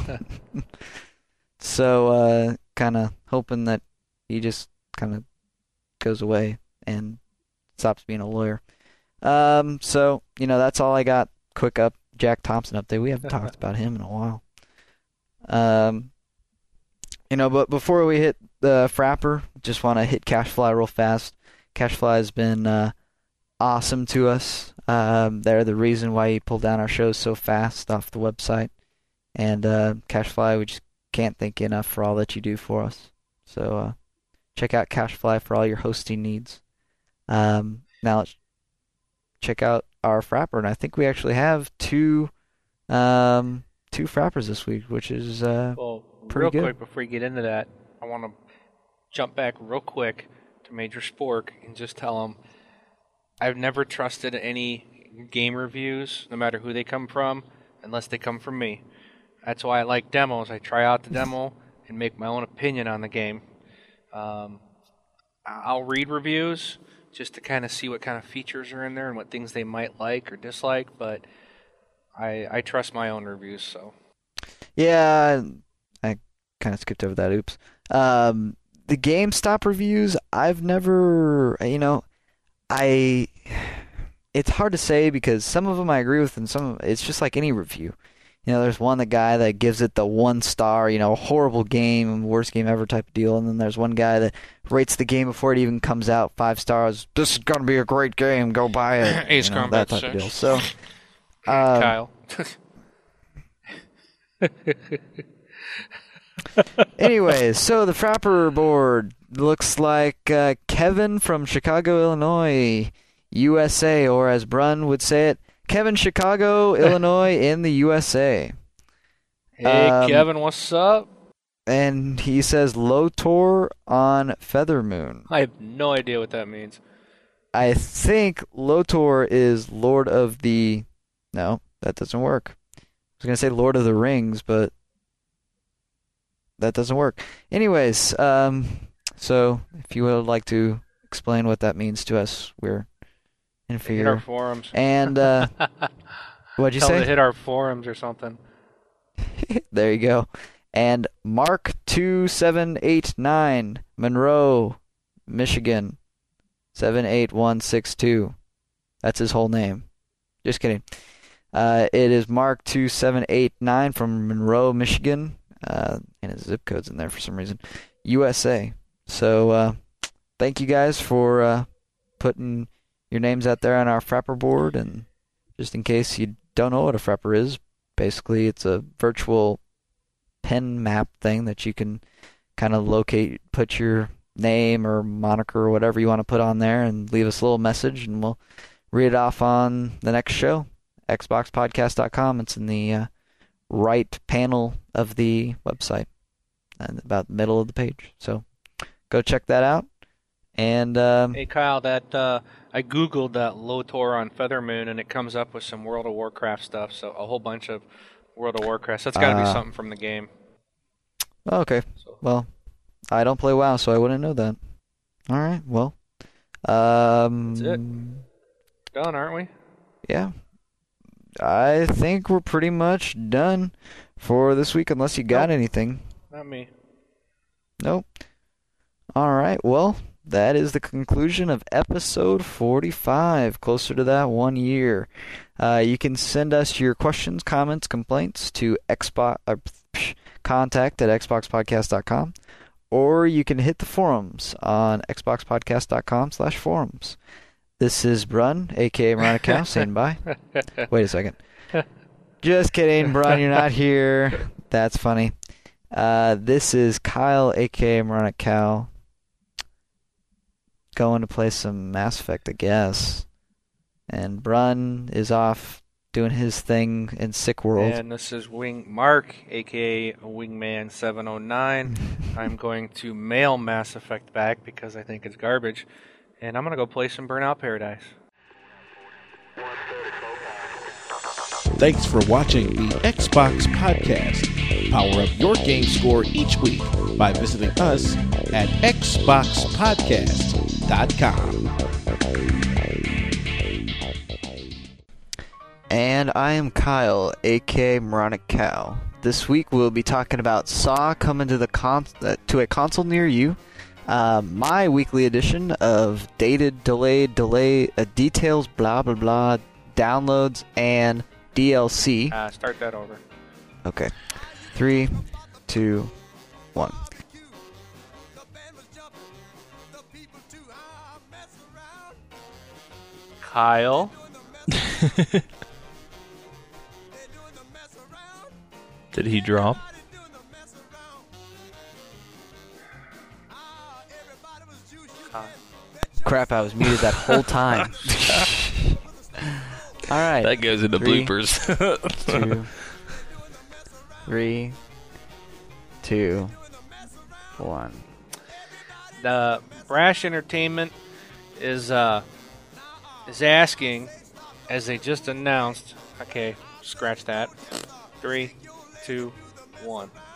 So kind of hoping that he just kind of goes away and stops being a lawyer. So that's all I got. Quick Jack Thompson update. We haven't talked about him in a while. But before we hit the Frapper, just want to hit Cashfly real fast. Cashfly has been awesome to us. They're the reason why you pull down our shows so fast off the website. And Cashfly, we just can't thank you enough for all that you do for us. So check out Cashfly for all your hosting needs. Now let's check out our Frapper, and I think we actually have two Frappers this week, which is pretty good. Real quick before you get into that, I want to jump back real quick to Major Spork and just tell him I've never trusted any game reviews, no matter who they come from, unless they come from me. That's why I like demos. I try out the demo and make my own opinion on the game. I'll read reviews just to kind of see what kind of features are in there and what things they might like or dislike, but I trust my own reviews. So yeah, I kind of skipped over that. Oops. The GameStop reviews, I've never, it's hard to say because some of them I agree with, and some of it's just like any review. There's one guy that gives it the 1 star, horrible game, worst game ever type of deal, and then there's one guy that rates the game before it even comes out 5 stars. This is gonna be a great game. Go buy it. Ace Combat that type 6. of deal. So, Kyle. Anyways, so the Frapper board looks like Kevin from Chicago, Illinois, USA, or as Brun would say it, Kevin, Chicago, Illinois, in the USA. Hey, Kevin, what's up? And he says Lotor on Feathermoon. I have no idea what that means. I think Lotor is Lord of the... No, that doesn't work. I was going to say Lord of the Rings, but that doesn't work. Anyways, so if you would like to explain what that means to us, we're in for hit our forums. And what'd you Tell say? them to hit our forums or something. There you go. And Mark 2789, Monroe, Michigan, 78162. That's his whole name. Just kidding. It is Mark 2789 from Monroe, Michigan, and his zip code's in there for some reason. USA. So thank you guys for putting your names out there on our Frapper board, and just in case you don't know what a Frapper is, basically it's a virtual pen map thing that you can kind of locate, put your name or moniker or whatever you want to put on there, and leave us a little message, and we'll read it off on the next show, xboxpodcast.com. It's in the right panel of the website, and about the middle of the page. So go check that out. And hey, Kyle, that I googled that Lotor on Feathermoon, and it comes up with some World of Warcraft stuff. So a whole bunch of World of Warcraft. So that's got to be something from the game. Okay. Well, I don't play WoW, so I wouldn't know that. All right. Well, that's it. Done, aren't we? Yeah. I think we're pretty much done for this week, unless you got anything. Not me. Nope. All right. Well, that is the conclusion of episode 45, closer to that 1 year. You can send us your questions, comments, complaints to contact at xboxpodcast.com, or you can hit the forums on xboxpodcast.com/forums. This is Brun, a.k.a. Maronicow, saying bye. Wait a second. Just kidding, Brun, you're not here. That's funny. This is Kyle, a.k.a. Maronicow, going to play some Mass Effect, I guess. And Brun is off doing his thing in Sick World. And this is Mark, a.k.a. Wingman 709. I'm going to mail Mass Effect back because I think it's garbage. And I'm going to go play some Burnout Paradise. Thanks for watching the Xbox Podcast. Power up your game score each week by visiting us at xboxpodcast.com. And I am Kyle, a.k.a. Maronicow. This week we'll be talking about Saw coming to a console near you. My weekly edition of dated, delayed, details, blah, blah, blah, downloads, and DLC. Start that over. Okay. 3, 2, 1. Kyle. Did he drop? Crap, I was muted that whole time. All right. That goes into 3, bloopers. 2, 3, 2, 1. The Brash Entertainment is asking, as they just announced. Okay, scratch that. 3, 2, 1.